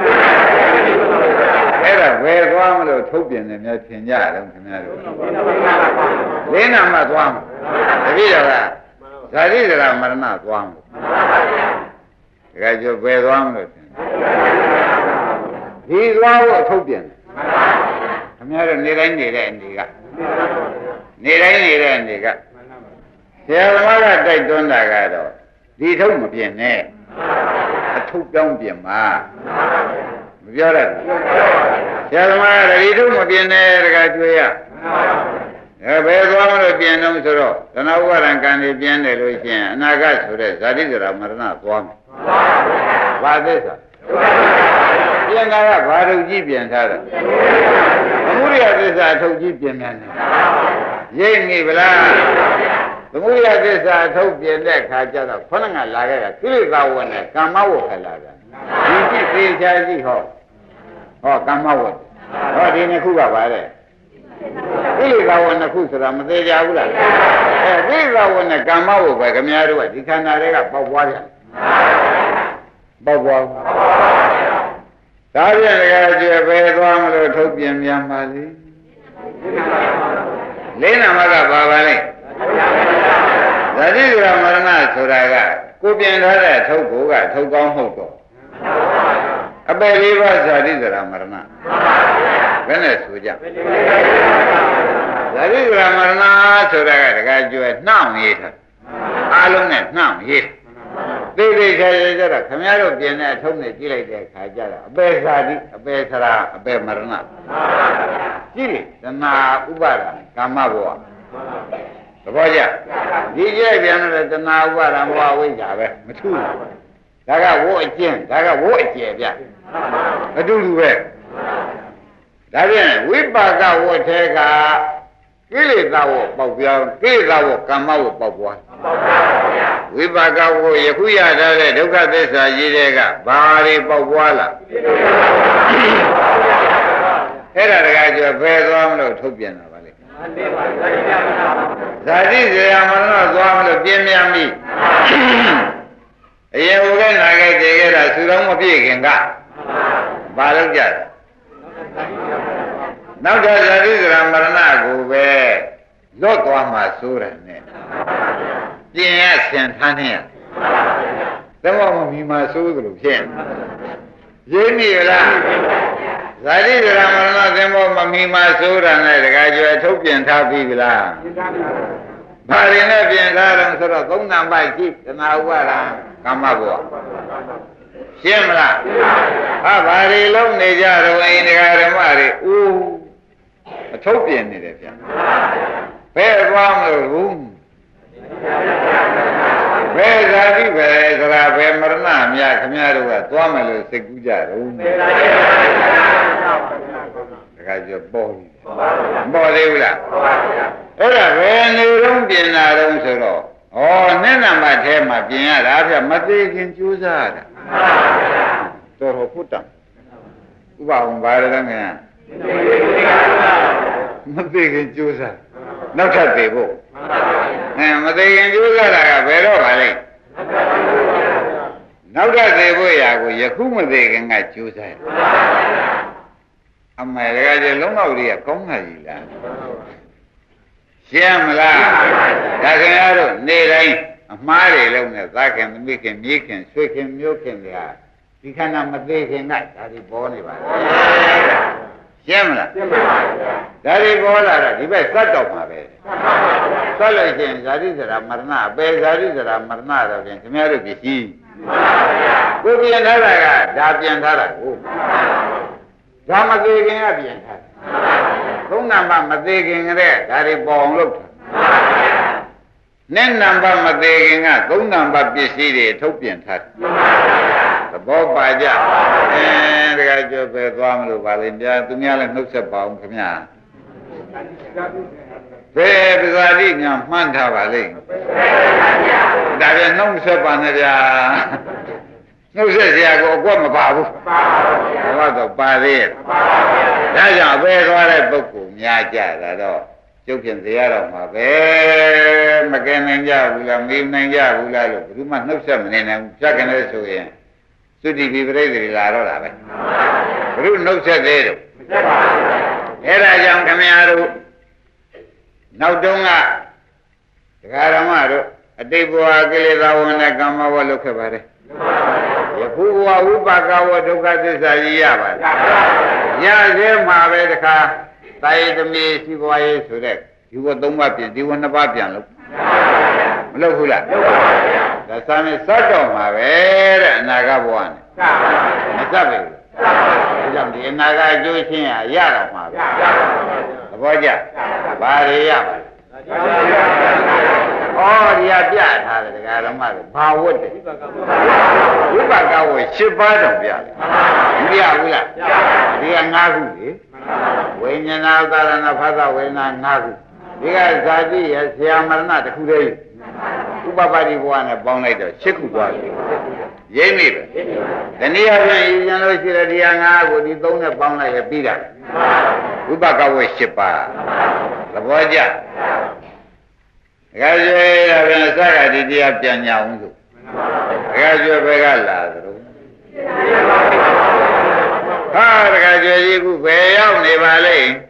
အဲ့ဒါဘယ်သွားမလို့ထုတ်ပြင်နေများထင်ကြတယ်ခင်ဗျားတို့လေးနံပါတ်သွားမှာတပည့်တော်ကဇာတိဇရာမရဏသွားမှာတကယ်ကျဘယ်သွားမလို့ထင်ဒီသွားဖို့ထုတ်ပြင်တယ်ခင်ဗျားတို့နေတိုင်းနေတဲ့အနေကနေတိုင်းနေတဲ့အနေကဆရာသမားကတိုက်တွန်းတာကတော့ဒီထုတ်မပြင်နဲ့အထုတ်ပြောင်းပြင်ပါမပြောရဘူးဆရာသမားကဒီထုတ်မပြင်နဲ့တကယ်ကြွေရအဲဘယ်သွားမလို့ပြင်တော့ဆိုတော့သဏ္ဍဝရံကံတွေပြင်တယ်လို့ရှိရင်အနာဂတ်ဆိုတဲ့ဇာတိဇရာမရဏသွားမယ်ဘာသစ္စာပြင်တာကဘာထုတ်ကြည့်ပြင်ထားတာသမုဒိယသစ္စာထုတ်ကြည့်ပြင်မြန်တယ်ရိပ်မိဗလားသမုဒိယသစ္စာထုတ်ပြင်တဲ့ခါကျတော့ခொနကလာခဲ့တာကိလေသာဝနဲ့ကာမဝခလာတာဒီကြည့်သေးချာကြည့်ဟောဟောကာမဝဟောဒီနှစ်ခုကပါတဲ့ကိလေသာဝနှစ်ခုဆိုတာမသေးကြဘူးလားအဲကိလေသာဝနဲ့ကာမဝပဲခမည်းတော်ကဒီခန္ဓာတွေကပေါက်ပွားကြပေါက်ပွားဒါပြန်တကယ်ကျွယ်ပဲသွားမလို့ထုတ်ပြင်မြန်ပါလေလေးနာမကပါပါလေဇာတိဇရာမရဏဆိုတာကကိုပြင်ထားတဲ့ထုတ်ကိုကထုတ်ကောင်းဟုတ်တော့အပယ်လေးပါးဇာတိဇရာမရဏဘယ်နဲ့ဆိုကြဇာတိဇရာမရဏဆိုတာကတကယ်ကျွယ်နှောင့်ရေးတာအားလုံးနဲ့နှောင့်ရေးသိသိချာချာကြတော့ခမည်းတော်ပြင်တဲ့အထုံးနဲ့ကြည့်လိုက်တဲ့အခါကျတော့အပယ်ဇာတိအပယ်သရာအပယ်မရဏကြည့်လေသနာဥပါဒကာမဘဝသဘောကျဒီကြည့်ပြန်တော့သနာဥပါဒဘဝဝိဇ္ဇာပဲမထူးဒါကဝိုးအကျင့်ဒါကဝိုးအကျယ်ပြအတူတူပဲဒါပြန်ဝိပါကဝတ်ထဲကကိလေသာဝပေါက်ပြောင်းကိလေသာဝကာမဝပေါက်ပွားဝိပါကဝယခုရထားတဲ့ဒုက္ခသစ္စာကြီးတွေကဘာတွေပေါက်ပွားလားအဲ့ဒါတကယ်ကျော်ဘယ်သွားမလို့ထုတ်ပြန်တာပါလေဇာတိဇရာမရဏသွားမလို့ပြင်းမြန်ပြီအရင်ဟိုကနာခဲ့ကြခဲ့တာသူတော်မပြည့်ခင်ကဘာလုပ်ကြလဲနောက်တော့ဇာတိဇရာမရဏကိုပဲလွတ်သွားမှစိုးတယ်နဲ့ပြင်ရဆင်ထမ်းနေရတော့မမီမှာစိုးသလိုဖြစ်ရင်းမိလားဇာတိဇရာမရဏသင်္ဘောမမီမှာစိုးတာနဲ့တခါကျွယ်ထုတ်ပြင်ထားပြီလားဘာရင်နဲ့ပြင်ထားတယ်ဆိုတော့သုံးနံပါတ်ရှိသနာဥပါဒံကာမဘဝရှင်းမလားဟာဘာတွေလုံးနေကြတော့အိန္ဒိယဓမ္မတွေဦးအထုတ်ပြင်နေတယ်ဗျာဘယ်သွားမလို့ဘူးဘယ်ဇာတိပဲသရာဘယ်မရဏများခမည်းတော်ကသွားမယ်လို့စိတ်ကူးကြတော့တခါကျပေါ်ပြီပေါ်သေးဘူးလားအဲ့ဒါဘယ်နေတော့ပြင်လာတော့ဆိုတော့ဩနဲ့နံပါတ်ထဲမှာပြင်ရတာဗျမသေးခင်ကြိုးစားတာတော်တော်ဖုတ်တံဥပအောင်ဘာလဲငါမသေးခင်ကြိုးစားနောက်ထပ်သေးဖို့အဲမသေးခင်ကြိုးစားတာကဘယ်တော့ပါလဲနောက်ထပ်သေးဖို့ရာကိုယခုမသေးခင်ကကြိုးစားအမေတကယ်ကျလုံးတော့တွေကကောင်းတာကြီးလားရှင်းမလားဒါခင်ဗျားတို့နေတိုင်းအမှားတွေလုံးနဲ့သာခင်သမီးခင်မြေးခင်ဆွေခင်မျိုးခင်တွေကဒီခန္ဓာမသေးခင်ကဒါဒီပေါ်နေပါလေရှရှင်းမလားရှင်းပါပါဗျာဒါတွေပေါ်လာတာဒီဘက်စတ်တော့မှာပဲစတ်လို့ရှိရင်ဇာတိစရာမရဏအပေဇာတိစရာမရဏတော့ပြင်ခင်ဗျားတို့ပစ္စည်းကိုပြင်ထားတာကဒါပြင်ထားတာကိုဒါမသေးခင်ကပြင်ထားတယ်သုံးနံပါတ်မသေးခင်ကတည်းကဒါတွေပေါ်အောင်လုပ်ထားနဲ့နံပါတ်မသေးခင်ကသုံးနံပါတ်ပစ္စည်းတွေထုတ်ပြင်ထားတယ်သဘောပါကြအဲတခါကျပဲသွားမလို့ပါလိမ့်ဗျာသူများလည်းနှုတ်ဆက်ပါအောင်ခင်ဗျာဘယ်ပဇာတိညာမှန်းထားပါလိမ့်ဒါပြန်နှုတ်ဆက်ပါနဲ့ဗျာနှုတ်ဆက်စရာကိုအကွက်မပါဘူးဘာတော့ပါသေးရဲ့ဒါကြောင့်ဘယ်သွားတဲ့ပုဂ္ဂိုလ်များကြတာတော့ကျုပ်ပြင်တရားတော်မှာပဲမကင်နိုင်ကြဘူးလားမေးနိုင်ကြဘူးလားလို့ဘယ်သူမှနှုတ်ဆက်မနေနိုင်ဘူးဖြတ်ကနေဆိုရင်သုတိပိပရိသေလာတော့တာပဲဘုရုနှုတ်ဆက်သေးတော့အဲ့ဒါကြောင့်ခမရတို့နောက်တုန်းကဒကာရမတို့အတိတ်ဘဝကိလေသာဝင်တဲ့ကမ္မဘဝလုပ်ခဲ့ပါတယ်ယခုဘဝဝိပါကဝဒုက္ခသစ္စာကြီးရပါတယ်ရသေးမှာပဲတခါတာယသမီးရှိဘဝရေးဆိုတဲ့ဒီဘဝသုံးပါးပြင်ဒီဘဝနှစ်ပါးပြန်လို့မလုပ်ဘူးလားလုပ်ပါဗျာဒါစားနေစတ်တော့မှာပဲတဲ့အနာဂတ်ဘဝနဲ့မစပ်ပဲဒါကြောင့်ဒီအနာဂတ်အကျိုးချင်းရရတော့မှာပဲသဘောကျဘာတွေရပါလဲဩဒီကပြထားတယ်ဒကာဓမ္မတွေဘာဝတ်တယ်ဝိပါကဝတ်၈ပါးတောင်ပြတယ်မပြဘူးလားဒီက၅ခုလေဝိညာဏသာရဏဖသဝေဒနာ၅ခုဒီကဇာတိရဆရာမရဏတစ်ခုတည်းဥပပါတိဘဝနဲ့ပေါင်းလိုက်တော့၈ခုသွားပြီရိမ့်နေပဲတနည်းအားဖြင့်ယူရင်လို့ရှိတဲ့ဒီဟာငါးကိုဒီသုံးနဲ့ပေါင်းလိုက်ရပြီးတာဝိပါကဝေ၈ပါးသဘောကျဒါကြွယ်ဒါပြန်စကားဒီတရားပြန်ညအောင်ဆိုဒါကြွယ်ဘယ်ကလာသလဲဟာဒါကြွယ်ကြီးကဘယ်ရောက်နေပါလိမ့်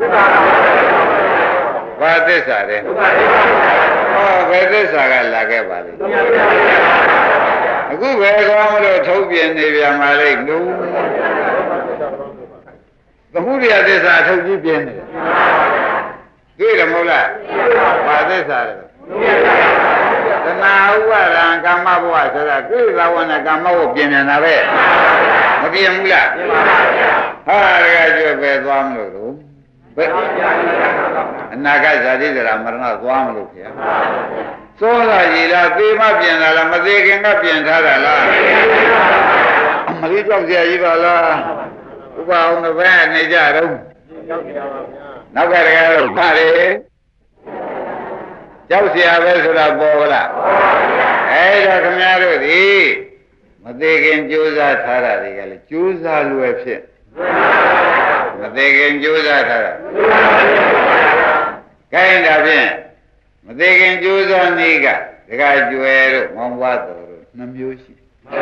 ဘာသစ္စာလဲဟောဘယ်သစ္စာကလာခဲ့ပါလိမ့်အခုဘယ်ကောင်းလို့ထုတ်ပြနေပြန်ပါလိမ့်လို့သမုဒိယသစ္စာထုတ်ကြည့်ပြနေတယ်တွေ့တယ်မဟုတ်လားဘာသစ္စာလဲသနာဥပါဒံကာမဘဝဆိုတာကိလေသာဝနဲ့ကာမဘဝပြင်နေတာပဲမပြင်ဘူးလားပြင်ပါပါဟာတကယ်ကျွပဲသွားမလို့လို့ဘယ်အနာဂတ်ဇာတိဇရာမရဏသွားမလို့ခင်ဗျာသောလာကြီးလားသေမပြင်တာလားမသေးခင်ကပြင်ထားတာလားမလေးကြောက်ကြရပါလားဥပအောင်တစ်ပဲနေကြတော့နောက်ကတကယ်တော့ခါလေကြောက်เสียပဲဆိုတာပေါ်ကလားအဲ့ဒါခင်ဗျားတို့ဒီမသေးခင်ကြိုးစားထားတာတွေကလေကြိုးစားလွယ်ဖြစ်မသေးခင်ကြိုးစားထားတာခိုင်းတာဖြင့်မသေးခင်ကြိုးစားနည်းကဒကာကျွယ်တို့မောင်ဘွားတော်တို့နှမျိုးရှိ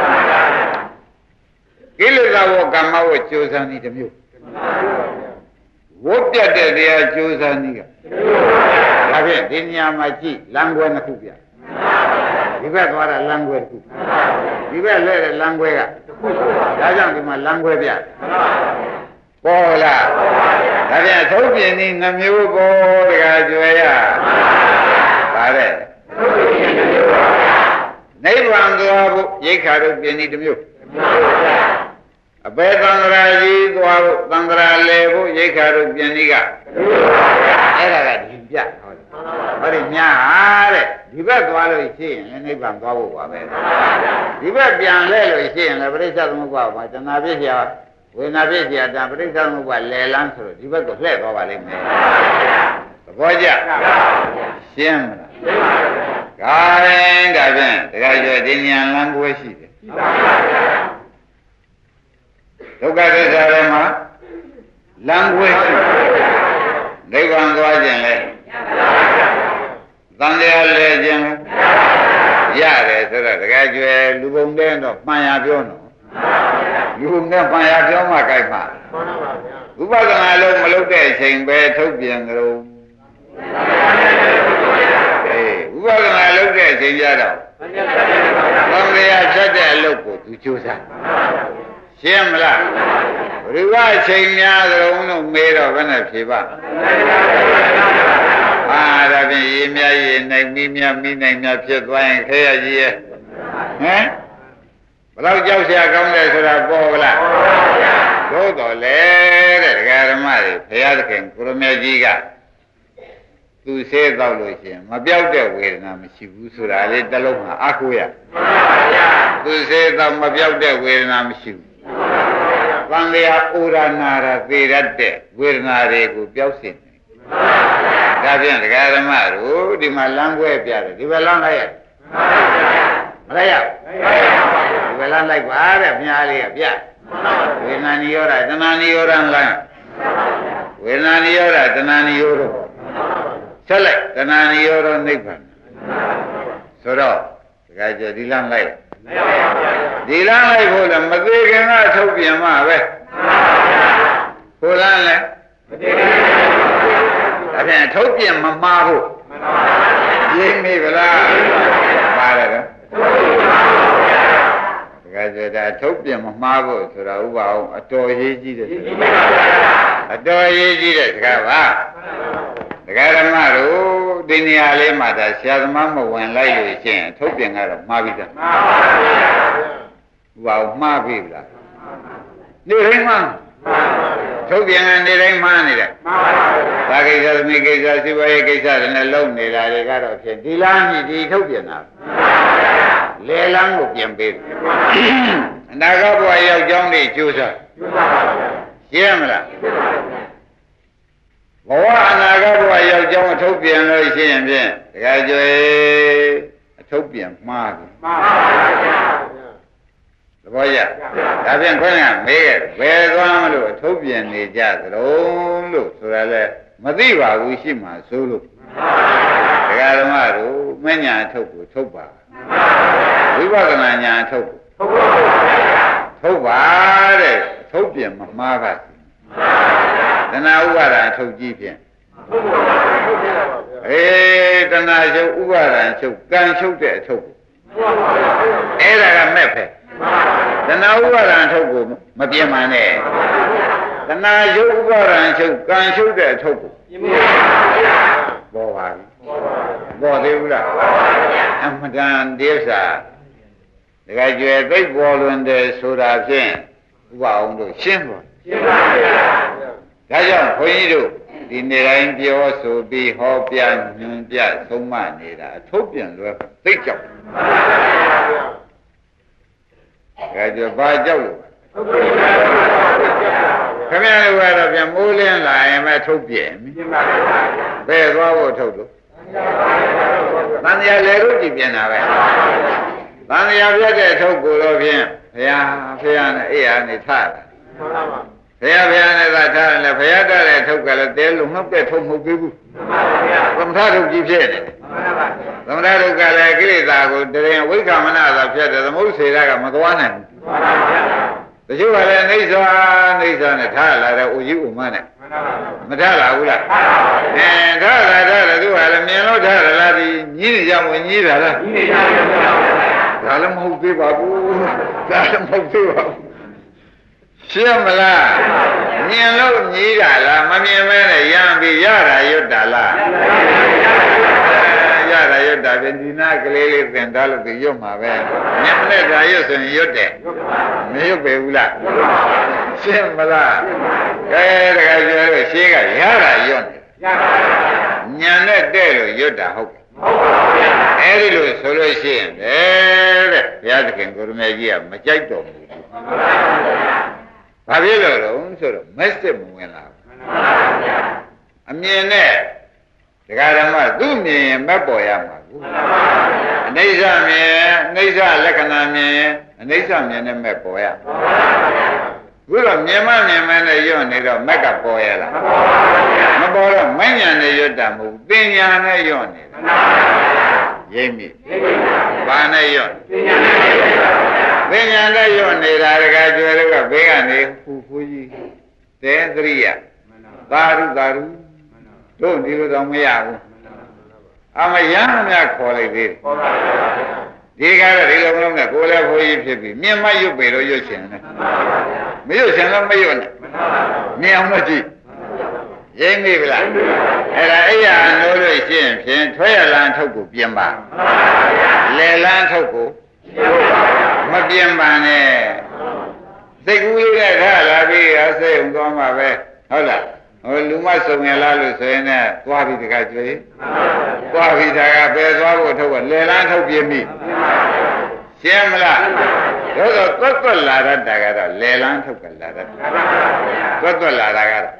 ကိလေသာဝကမ္မဝကြိုးစားနည်းတစ်မျိုးဝတ်ပြတ်တဲ့တရားကြိုးစားနည်းကဒါဖြင့်ဒီညမှာကြည့်လမ်းခွဲနှစ်ခုပြဒီဘက်သွားတာလမ်းခွဲတစ်ခုဒီဘက်လဲတဲ့လမ်းခွဲကဒါကြောင့်ဒီမှာလမ်းခွဲပြပေါ်လားဒါပြန်သုတ်ပြင်းဒီနှမျိုးပေါ်တကကျွယ်ရပါတဲ့နိဗ္ဗာန်သွားဖို့ရိက္ခာတို့ပြင်းဒီတစ်မျိုးအပေသံဃာကြီးသွားဖို့သံဃာလဲဖို့ရိက္ခာတို့ပြင်းဒီကအဲ့ဒါကဒီပြဟောတယ်ဟောဒီညာတဲ့ဒီဘက်သွားလို့ရှိရင်နိဗ္ဗာန်သွားဖို့ပါပဲဒီဘက်ပြန်လဲလို့ရှိရင်လည်းပရိစ္ဆေသမုပ္ပါဒ်မှာတဏှာဖြစ်เสียဝေဒနာဖြစ်เสียတံပရိစ္ဆေသမုပ္ပါဒ်လဲလန်းဆိုတော့ဒီဘက်ကိုလှည့်သွားပါလိမ့်မယ်သဘောကျရှင်းမလားဂါရင်ဒါဖြင့်တခါကျဒီဉာဏ်လမ်းကွဲရှိတယ်ဒုက္ခသစ္စာထဲမှာလမ်းကွဲရှိနိဗ္ဗာန်သွားခြင်းလဲသံဃာလဲခြင်းရတယ်ဆိုတော့တခါကျလူပုံတဲ့တော့မှန်ရပြောနော်လူပုံနဲ့မှန်ရပြောမှကြိုက်မှာဥပဒနာလုံးမလုပ်တဲ့အချိန်ပဲထုတ်ပြန်ကြလို့အေးဥပဒနာလုပ်တဲ့အချိန်ကြတော့သံဃာဖြတ်တဲ့အလုပ်ကိုသူကြိုးစားရှင်းမလားဘုရားအချိန်များသလုံးလို့မေးတော့ဘယ်နဲ့ဖြေပါအာဒါဖြင့်ရေမြရေနိုင်မိမြမိနိုင်မြဖြစ်သွားရင်ခဲရကြီးရဲ့ဟမ်ဘယ်တော့ကြောက်เสียကောင်းတယ်ဆိုတာပေါ်ဗလားသို့တော်လေတဲ့ဒကာဓမ္မတွေဘုရားသခင်ကိုရမေကြီးကသူဆေးတော့လို့ရှိရင်မပြောက်တဲ့ဝေဒနာမရှိဘူးဆိုတာလေတစ်လုံးမှာအကိုရသူဆေးတော့မပြောက်တဲ့ဝေဒနာမရှိဘူးသံဃာဩရနာရသေရတဲ့ဝေဒနာတွေကိုပြောက်စင်တယ်ဒါဖြင့်ဒကာဓမ္မတို့ဒီမှာလမ်းခွဲပြတယ်ဒီဘက်လမ်းလိုက်ရမလိုက်ရဒီဘက်လမ်းလိုက်ပါတဲ့မြားလေးကပြဝေဒနာနိရောဓတဏှာနိရောဓလမ်းဝေဒနာနိရောဓတဏှာနိရောဓဆက်လိုက်တဏှာနိရောဓနိဗ္ဗာန်ဆိုတော့ဒကာကျဒီလမ်းလိုက်ဒီလမ်းလိုက်ဖို့လည်းမသေးခင်ကထုတ်ပြန်မှာပဲကိုလမ်းလည်းမသေးခင်ဒါဖြင့်ထုတ်ပြန်မမှားဖို့ရင်းမိဗလားပါတယ်တော့ဒကာကျဒါထုတ်ပြန်မမှားဖို့ဆိုတာဥပအောင်အတော်ရေးကြီးတယ်ဆိုတာအတော်ရေးကြီးတယ်ဒကာပါဒကာဓမ္မတို့ဒီနေရာလေးမှာဒါဆရာသမားမဝင်လိုက်လို့ရှိရင်ထုတ်ပြန်ကတော့မှားပြီသားမှားပါဗျာဟိုမှားပြီလားနေတိုင်းမှာထုတ်ပြန်ကနေတိုင်းမှားနေတယ်မှားပါဗျာဒါကိစ္စသမီးကိစ္စစီပွားရေးကိစ္စတွေနဲ့လုံနေတာတွေကတော့ဖြင့်ဒီလားမြည်ဒီထုတ်ပြန်တာလေလမ်းကိုပြင်ပေးတယ်အနာဂတ်ဘဝရောက်ကြောင်းတွေကျိုးစားကျိုးစားပါဗျာရှင်းမလားဘဝအနာဂတ်ဘဝရောက်ကြောင်းအထုတ်ပြန်လို့ရှိရင်ဖြင့်တခါကျွေအထုတ်ပြန်မှားတယ်မှားပါဗျာသဘောကျဒါဖြင့်ခွန်းကမေးခဲ့ဘယ်သွားမလို့အထုတ်ပြန်နေကြသလုံးလို့ဆိုတာလဲမသိပါဘူးရှိမှဆိုလို့ဒကာဓမ္မတို့မညာအထုတ်ကိုထုတ်ပါဝိပဿနာညာအထုတ်ကိုထုတ်ပါတဲ့ထုတ်ပြန်မမှားပါဘူးတဏှာဥပါဒံထုတ်ကြည့်ဖြင့်အေးတဏှာချုပ်ဥပါဒံချုပ်ကံချုပ်တဲ့အထုတ်ကိုအဲ့ဒါကမဲ့ဖက်တဏှာဥပါဒံထုတ်ကိုမပြင်းမှန်းနဲ့တဏှာချုပ်ဥပါဒံချုပ်ကံချုပ်တဲ့အထုတ်ကိုပေါ်ပါပြီပေါ်သေးဘူးလားအမှန်တန်တိစ္ဆာတကယ်ကျွယ်သိပေါ်လွင်တယ်ဆိုတာဖြင့်ဥပအောင်တို့ရှင်းပါရှင်းပါဗျာဒါကြောင့်ခွန်ကြီးတို့ဒီနေ့တိုင်းပြောဆိုပြီးဟောပြညွှန်ပြသုံးမနေတာအထုတ်ပြန်လွယ်သိကြောက်ဒါကြောင့်ဘာကြောက်လို့ခင်ဗျားတို့ကတော့ပြန်မိုးလင်းလာရင်ပဲထုတ်ပြန်ဘယ်သွားဖို့ထုတ်လို့တန်တရားလေတို့ကြည့်ပြန်တာပဲတန်တရားပြတ်တဲ့ထုတ်ကိုတော့ဖြင့်ဘုရားဘုရားနဲ့အေးဟာနေထားတာဘုရားဘုရားနဲ့သာထားတယ်ဘုရားတတ်တဲ့ထုတ်ကလည်းတဲလုံးနှုတ်တဲ့ထုတ်မဟုတ်သေးဘူးသမထထုတ်ကြီးဖြစ်တယ်သမထထုတ်ကလည်းကိလေသာကိုတရင်ဝိက္ခမနသာဖြစ်တယ်သမုဒ္စေရကမသွားနိုင်ဘူးတချို့ကလည်းအိဋ္ဌာအိဋ္ဌာနဲ့ထားလာတဲ့အိုကြီးဥမနဲ့မထားလာဘူးလားအဲထားလာထားတယ်သူကလည်းမြင်လို့ထားတယ်လားဒီညည်းနေကြမညည်းတာလားညည်းနေကြပါဘူးဒါလည်းမဟုတ်သေးပါဘူးဒါလည်းမဟုတ်သေးပါဘူးရှင်းမလားမြင်လို့ညည်းတာလားမမြင်မဲနဲ့ရံပြီးရတာရွတ်တာလားရတာရွတ်တာပဲဒီနာကလေးလေးသင်ထားလို့ဒီရွတ်မှာပဲမြင်နဲ့ဒါရွတ်ဆိုရင်ရွတ်တယ်မရွတ်ပေဘူးလားရှင်းမလားကဲတခါကျတော့ရှင်းကရတာရွတ်တယ်ညံနဲ့တဲ့လို့ရွတ်တာဟုတ်တယ်ဟုတ်ပါဗျာအဲ့ဒီလိုဆိုလို့ရှိရင်လေတဲ့ဘုရားသခင်ကိုရမေကြီးကမကြိုက်တော်ဘူးဘာဖြစ်လို့လဲဆိုတော့မက်စစ်မဝင်လာဘူးအမြင်နဲ့ဒကာဓမ္မသူ့မြင်ရင်မက်ပေါ်ရမှာဘူးအနိစ္စမြင်အနိစ္စလက္ခဏာမြင်အနိစ္စမြင်နဲ့မက်ပေါ်ရဘုရားမြင်မှမြင်မှနဲ့ရွတ်နေတော့မက်ကပေါ်ရလားမပေါ်တော့မဉ္ဇဏ်နဲ့ရွတ်တာမဟုတ်ပညာနဲ့ရွတ်နေတာရိပ်မိဘာနဲ့ရွတ်ပညာနဲ့ရွတ်နေတာတကယ်ကျွဲလို့ကဘေးကနေဟူဟူကြီးတဲသရိယသာရုသာရုတို့ဒီလိုတော့မရဘူးအမယမ်းမြခေါ်လိုက်သေးတယ်ဒီကတော့ဒီလိုမလုံးနဲ့ကိုယ်လည်းဘိုးကြီးဖြစ်ပြီးမြင်မရွတ်ပေတော့ရွတ်ချင်တယ်မရွတ်ရှင်တော့မရွတ်နဲ့မြင်အောင်လို့ကြည့်ရင်းပြီလားအဲ့ဒါအိယာနိုးလို့ရှင်းဖြင့်ထွဲရလန်းထုတ်ကိုပြင်ပါလေလန်းထုတ်ကိုမပြင်ပါနဲ့စိတ်ကူးလေးနဲ့ထားလာပြီးအစိတ်ုံသွားမှာပဲဟုတ်လားဟိုလူမစုံရလားလို့ဆိုရင်လည်းသွားပြီးတခါကျွေးသွားပြီးဒါကဘယ်သွားဖို့ထုတ်ကလေလန်းထုတ်ပြပြီရှင်းမလားတို့တော့သွက်သွက်လာတတ်တာကတော့လေလန်းထုတ်ကလာတတ်သွက်သွက်လာတာကတော့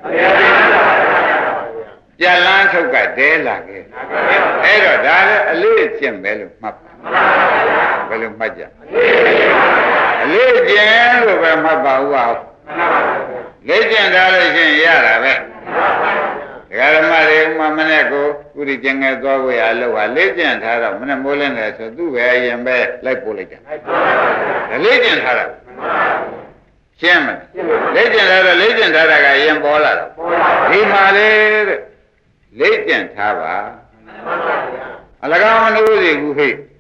ပြလန်းထုတ်ကတဲလာခဲ့အဲ့တော့ဒါလည်းအလေးကျင့်ပဲလို့မှတ်ပါဘယ်လိုမှတ်ကြအလေးကျင့်လို့ပဲမှတ်ပါဦးအောင်လေးကျင့်ထားလို့ရှိရင်ရတာပဲဒကာဓမ္မတွေဥမာမနဲ့ကိုကုရိကျင်ငယ်သွားဖို့ရလို့ဟာလေးကျင့်ထားတော့မနဲ့မိုးလင်းတယ်ဆိုသူ့ပဲအရင်ပဲလိုက်ပို့လိုက်တာဒါလေးကျင့်ထားတာရှင်းမလားလေးကျင့်ထားတော့လေးကျင့်ထားတာကရင်ပေါ်လာတော့ဒီမှာလေတဲ့လေးကျင့်ထားပါအလကားမလို့စီဘူးဟိတ်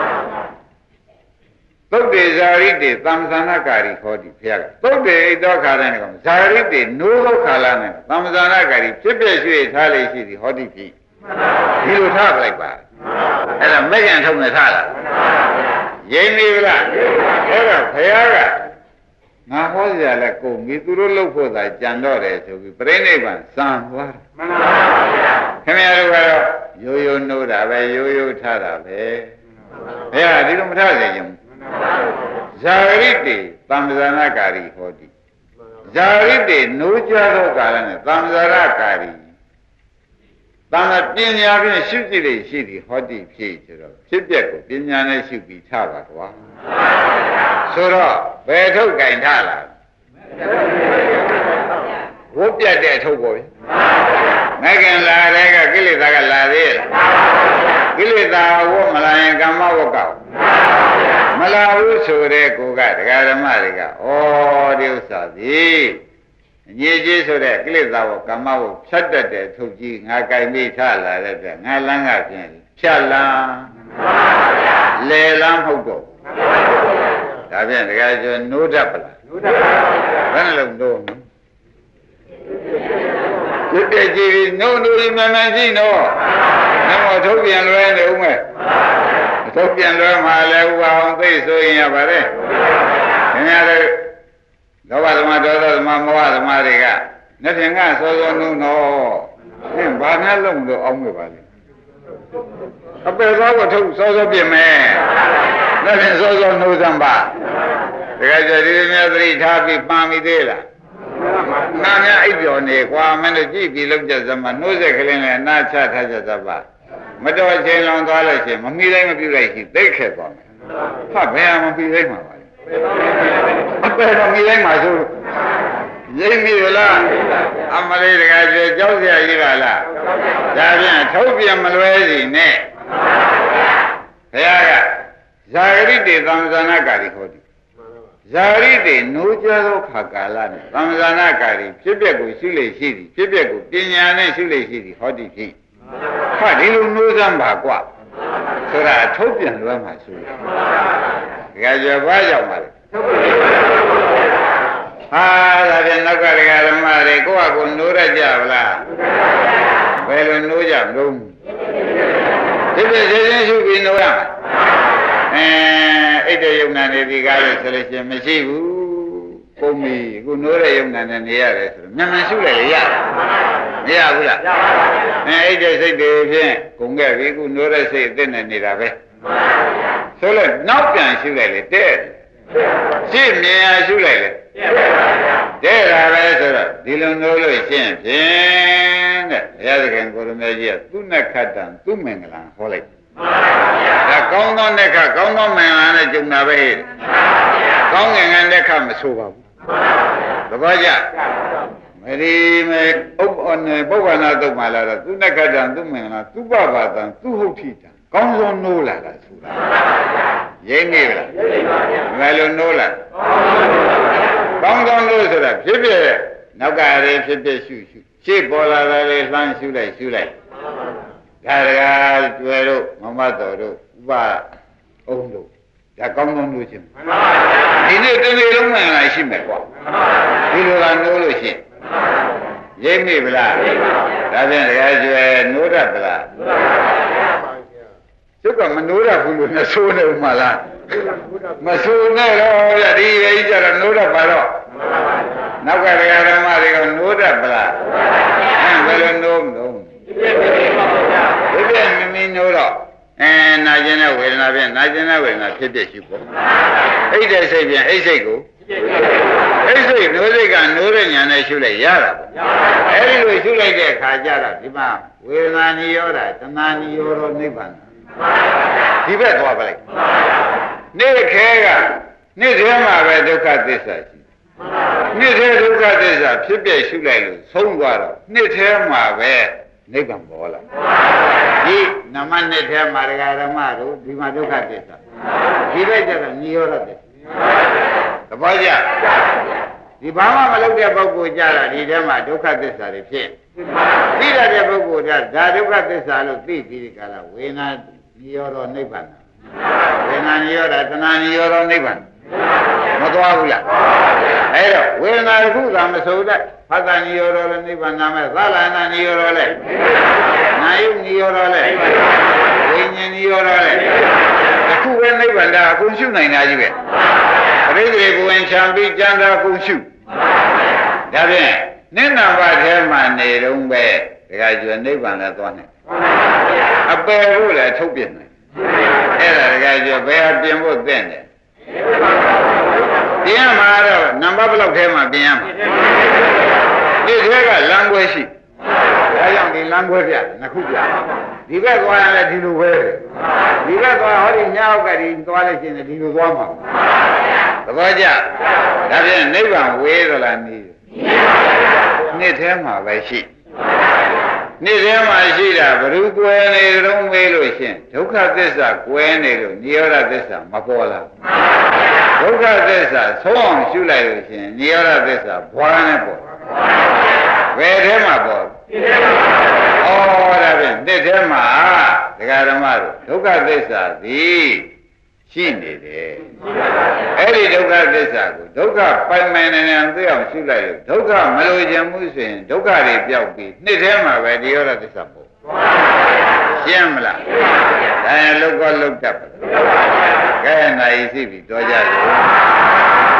သုတ်တေဇာရိတေသံသနာကာရီဟောတိဖျားကသုတ်တေဣတောခါတဲ့ကောင်ဇာရိတေနိုးသောခါလာနဲ့သံသနာကာရီဖြစ်ပြရွှေ့ထားလေရှိသည်ဟောတိဖြစ်ဒီလိုထားပလိုက်ပါအဲ့ဒါမဲ့ကန်ထုံနဲ့ထားလာရင်းနေဗလားအဲ့တော့ဖျားကငါဟောကြလဲကုန်ပြီသူတို့လှုပ်ဖို့သာကြံတော့တယ်ဆိုပြီးပြိဋိဘံစံသွားမှန်ပါဗျာခင်ဗျားတို့ကတော့ရိုးရိုးနိုးတာပဲရိုးရိုးထားတာပဲဘုရားဒီလိုမထားစေချင်ဘူးဇာရိတေသံဇာနာကာရီဟောတိဇာရိတေနိုးကြသောကာလနဲ့သံဇာရကာရီသံပညာဖြင့်ရှုကြည့်လေရှိသည်ဟောတိဖြစ်ဆိုတော့ဖြစ်ပျက်ကိုပညာနဲ့ရှုပြီးထားပါကွာဆိုတော့ဘယ်ထုတ်ကင်ထားလားဝုတ်ပြတ်တဲ့အထုတ်ပေါ်ပြီမကင်လာတဲ့ကကိလေသာကလာသေးရဲ့ကိလေသာဝတ်မလာရင်ကမ္မဝတ်ကောက်မလာဘူးဆိုတဲ့ကိုကဒကာဓမ္မတွေကဩဒီဥစ္စာသည်အငြိကြီးဆိုတဲ့ကိလေသာဝကမ္မဝတ်ဖြတ်တတ်တဲ့ထုတ်ကြီးငါကင်ပြီးထလာတဲ့အတွက်ငါလမ်းကဖြင့်ဖြတ်လန်းလေလန်းမဟုတ်တော့ဒါဖြင့်ဒကာကျော်နိုးတတ်ပလားနိုးတတ်ပါဘယ်နှလုံးတော့ဒီတည်းကြီးနိုးနိုးမှန်မှန်ရှိတော့နမောထုတ်ပြန်လွဲနေဦးမယ်ထုတ်ပြန်လွဲမှာလဲဥပအောင်သိဆိုရင်ရပါတယ်ခင်ဗျားတို့လောဘသမားဒေါသသမားမောဟသမားတွေကနှစ်ဖြင့်ကစောစောနုံတော့သင်ဘာများလုံးလို့အောင်ခဲ့ပါလဲအပေသောကိုထုတ်စောစောပြင်မယ်နှစ်ဖြင့်စောစောနှုတ်စမ်းပါတကယ်ကြဒီများသတိထားပြီးပန်းမိသေးလားနာမအိပ်ပြောနေကွာမင်းတို့ကြည့်ပြီးလောက်ကြစမ်းမနှုတ်ဆက်ကလေးနဲ့အနာချထားကြစမ်းပါမတော်ချိန်လောင်သွားလို့ရှိရင်မမီတိုင်းမပြုလိုက်ရှိသိခဲ့သွားမယ်ဟာဘယ်မှာမပြီးလိုက်မှာပါလဲအပယ်တော်မီတိုင်းမှာဆိုရိပ်မိလားအမလေးတကယ်ကြောက်စရာကြီးပါလားဒါပြန်ထုတ်ပြန်မလွဲစီနဲ့ဘုရားကဇာဂရိတေသံဇာနာကာရီဟောတိဇာရိတေနိုးကြသောခါကာလနဲ့သံဇာနာကာရီဖြစ်ပျက်ကိုရှုလေရှိသည်ဖြစ်ပျက်ကိုပညာနဲ့ရှုလေရှိသည်ဟောတိဖြစ်ဟာဒီလိုနိုးစမ်းပါကွာဆိုတာထုတ်ပြန်လွှမ်းမှာရှုတယ်တကယ်ကြဘာကြောင့်ပါလဲဟာဒါပြန်နောက်ကဒကာဓမ္မတွေကိုယ့်အကူနိုးရကြဗလားဘယ်လိုနိုးကြမလို့ဒီပြည့်စည်စည်ရှုပြီးနိုးရမှာအဲအိတ်တဲ့ယုံနာနေဒီကားလို့ဆိုလို့ရှိရင်မရှိဘူးပုံမီအခုနိုးတဲ့ယုံနာနဲ့နေရတယ်ဆိုတော့မြန်မြန်ရှုလိုက်လေရမရဘူးလားအဲအိတ်တဲ့စိတ်တွေဖြင့်ကုန်ခဲ့ပြီအခုနိုးတဲ့စိတ်အစ်နဲ့နေတာပဲဆိုလို့နောက်ပြန်ရှုလိုက်လေတဲ့ရှင်းမြင်ရရှုလိုက်လေတဲ့တာပဲဆိုတော့ဒီလိုနိုးလို့ရှင်းဖြင့်တဲ့ဘုရားသခင်ကိုရမေကြီးကသူ့နဲ့ခတ်တံသူ့မင်္ဂလာဟောလိုက်ဒါကောင်းသောလက်ခကောင်းသောမင်္ဂလာနဲ့ကျုံတာပဲကောင်းငင်ငယ်လက်ခမဆိုပါဘူးသဘောကျမရီမေဥပ္ပအနေပုဗ္ဗနာတုတ်မှလာတော့သူလက်ခတံသူမင်္ဂလာသူပပါတံသူဟုတ်ထိတံကောင်းသောနိုးလာတာဆိုတာရင်းနေလားဘယ်လိုနိုးလာကောင်းသောနိုးဆိုတာဖြစ်ဖြစ်နောက်ကရေဖြစ်ဖြစ်ရှုရှုရှေ့ပေါ်လာတယ်လေလှမ်းရှုလိုက်ရှုလိုက်ဒါတကားကျွဲတို့မမတော်တို့ဥပအုံးတို့ဒါကောင်းကောင်းလို့ချင်းဒီနေ့တနေ့လုံးမှလာရှိမယ်ကွာဒီလိုကနိုးလို့ရှိရင်ရိပ်မိဗလားဒါဖြင့်တကယ်ကျွယ်နိုးတတ်ဗလားသူကမနိုးတတ်ဘူးလို့မဆိုးနေဦးမလားမဆိုးနဲ့တော့ဗျာဒီရေးကြတော့နိုးတတ်ပါတော့နောက်ကတရားဓမ္မတွေကနိုးတတ်ဗလားအဲဘယ်လိုနိုးမလို့ဒီပြင်းမင်းမင်းနိုးတော့အဲနာကျင်တဲ့ဝေဒနာဖြင့်နာကျင်တဲ့ဝေဒနာဖြစ်ဖြစ်ရှိပေါ့အိတ်တဲ့စိတ်ဖြင့်အိတ်စိတ်ကိုအိတ်စိတ်နိုးစိတ်ကနိုးတဲ့ညာနဲ့ရှုလိုက်ရတာပေါ့အဲဒီလိုရှုလိုက်တဲ့အခါကျတော့ဒီမှာဝေဒနာနိရောဓတဏှာနိရောဓနိဗ္ဗာန်ဒီဘက်သွားပါလိုက်နေ့ခဲကနေ့ထဲမှာပဲဒုက္ခသစ္စာရှိနေ့ထဲဒုက္ခသစ္စာဖြစ်ပြရှုလိုက်လို့ဆုံးသွားတော့နေ့ထဲမှာပဲနိဗ္ဗာန်ပေါ်လာဒီနမနဲ့ထဲမှာဒကာဓမ္မတို့ဒီမှာဒုက္ခသစ္စာဒီဘက်ကျတော့နိရောဓသစ္စာသဘောကျဒီဘာမှမလုပ်တဲ့ပုဂ္ဂိုလ်ကြတာဒီထဲမှာဒုက္ခသစ္စာတွေဖြစ်သိရတဲ့ပုဂ္ဂိုလ်ကဒါဒုက္ခသစ္စာလို့သိပြီးဒီကလာဝေဒနာနိရောဓနိဗ္ဗာန်ဝေဒနာနိရောဓတဏှာနိရောဓနိဗ္ဗာန်မသွားဘူးလားအဲ့တော့ဝေဒနာတစ်ခုသာမဆိုတဲ့ဖသနိရောဓလည်းနိဗ္ဗာန်နာမဲ့သလနာနိရောဓလည်းနာယုနိရောဓလည်းဝိညာဉ်နိရောဓလည်းအခုပဲနိဗ္ဗာန်ဒါအကုန်ရှုနိုင်တာကြီးပဲပရိသေဘဝင်ချံပြီးကျမ်းသာကုန်ရှုဒါဖြင့်နိဗ္ဗာန်ဘာထဲမှာနေတော့ပဲဒကာကျွနိဗ္ဗာန်လည်းသွားနိုင်အပယ်ဖို့လည်းထုတ်ပြနိုင်အဲ့ဒါဒကာကျွဘယ်ဟာပြင်ဖို့သင့်တယ်ပြင်ရမှာတော့နံပါတ်ဘလောက်ထဲမှာပြင်ရမှာဒီထဲကလမ်းခွဲရှိဒါကြောင့်ဒီလမ်းခွဲပြနှစ်ခုပြဒီဘက်သွားရင်လည်းဒီလိုပဲဒီဘက်သွားဟောဒီညောက်ကဒီသွားလို့ရှိရင်ဒီလိုသွားမှာသဘောကျဒါဖြင့်နိဗ္ဗာန်ဝေးသလားနေနေ့ထဲမှာပဲရှိနေ့ထဲမှာရှိတာဘ ᱹ ကွယ်နေတုံးမေးလို့ရှင်ဒုက္ခသစ္စာကွယ်နေလို့နိရောဓသစ္စာမပေါ်လာဒုက္ခသစ္စာဆုံးအောင်ရှုလိုက်လို့ရှင်နိရောဓသစ္စာဘွားနဲ့ပေါ်ဘယ်ထဲမှာပေါ်ဩဒါဖြင့်နေ့ထဲမှာဒကာဓမ္မတို့ဒုက္ခသစ္စာသည်ရှိနေတယ်အဲ့ဒီဒုက္ခသစ္စာကိုဒုက္ခပိုင်ပိုင်နိုင်နိုင်သိအောင်ရှုလိုက်လို့ဒုက္ခမလိုချင်မှုဆိုရင်ဒုက္ခတွေပျောက်ပြီးနှစ်ထဲမှာပဲဒီရောဓသစ္စာပေါ့ရှင်းမလားဒါရင်လောကလောက်တတ်ပါကဲနိုင်ရှိပြီတော့ကြတယ်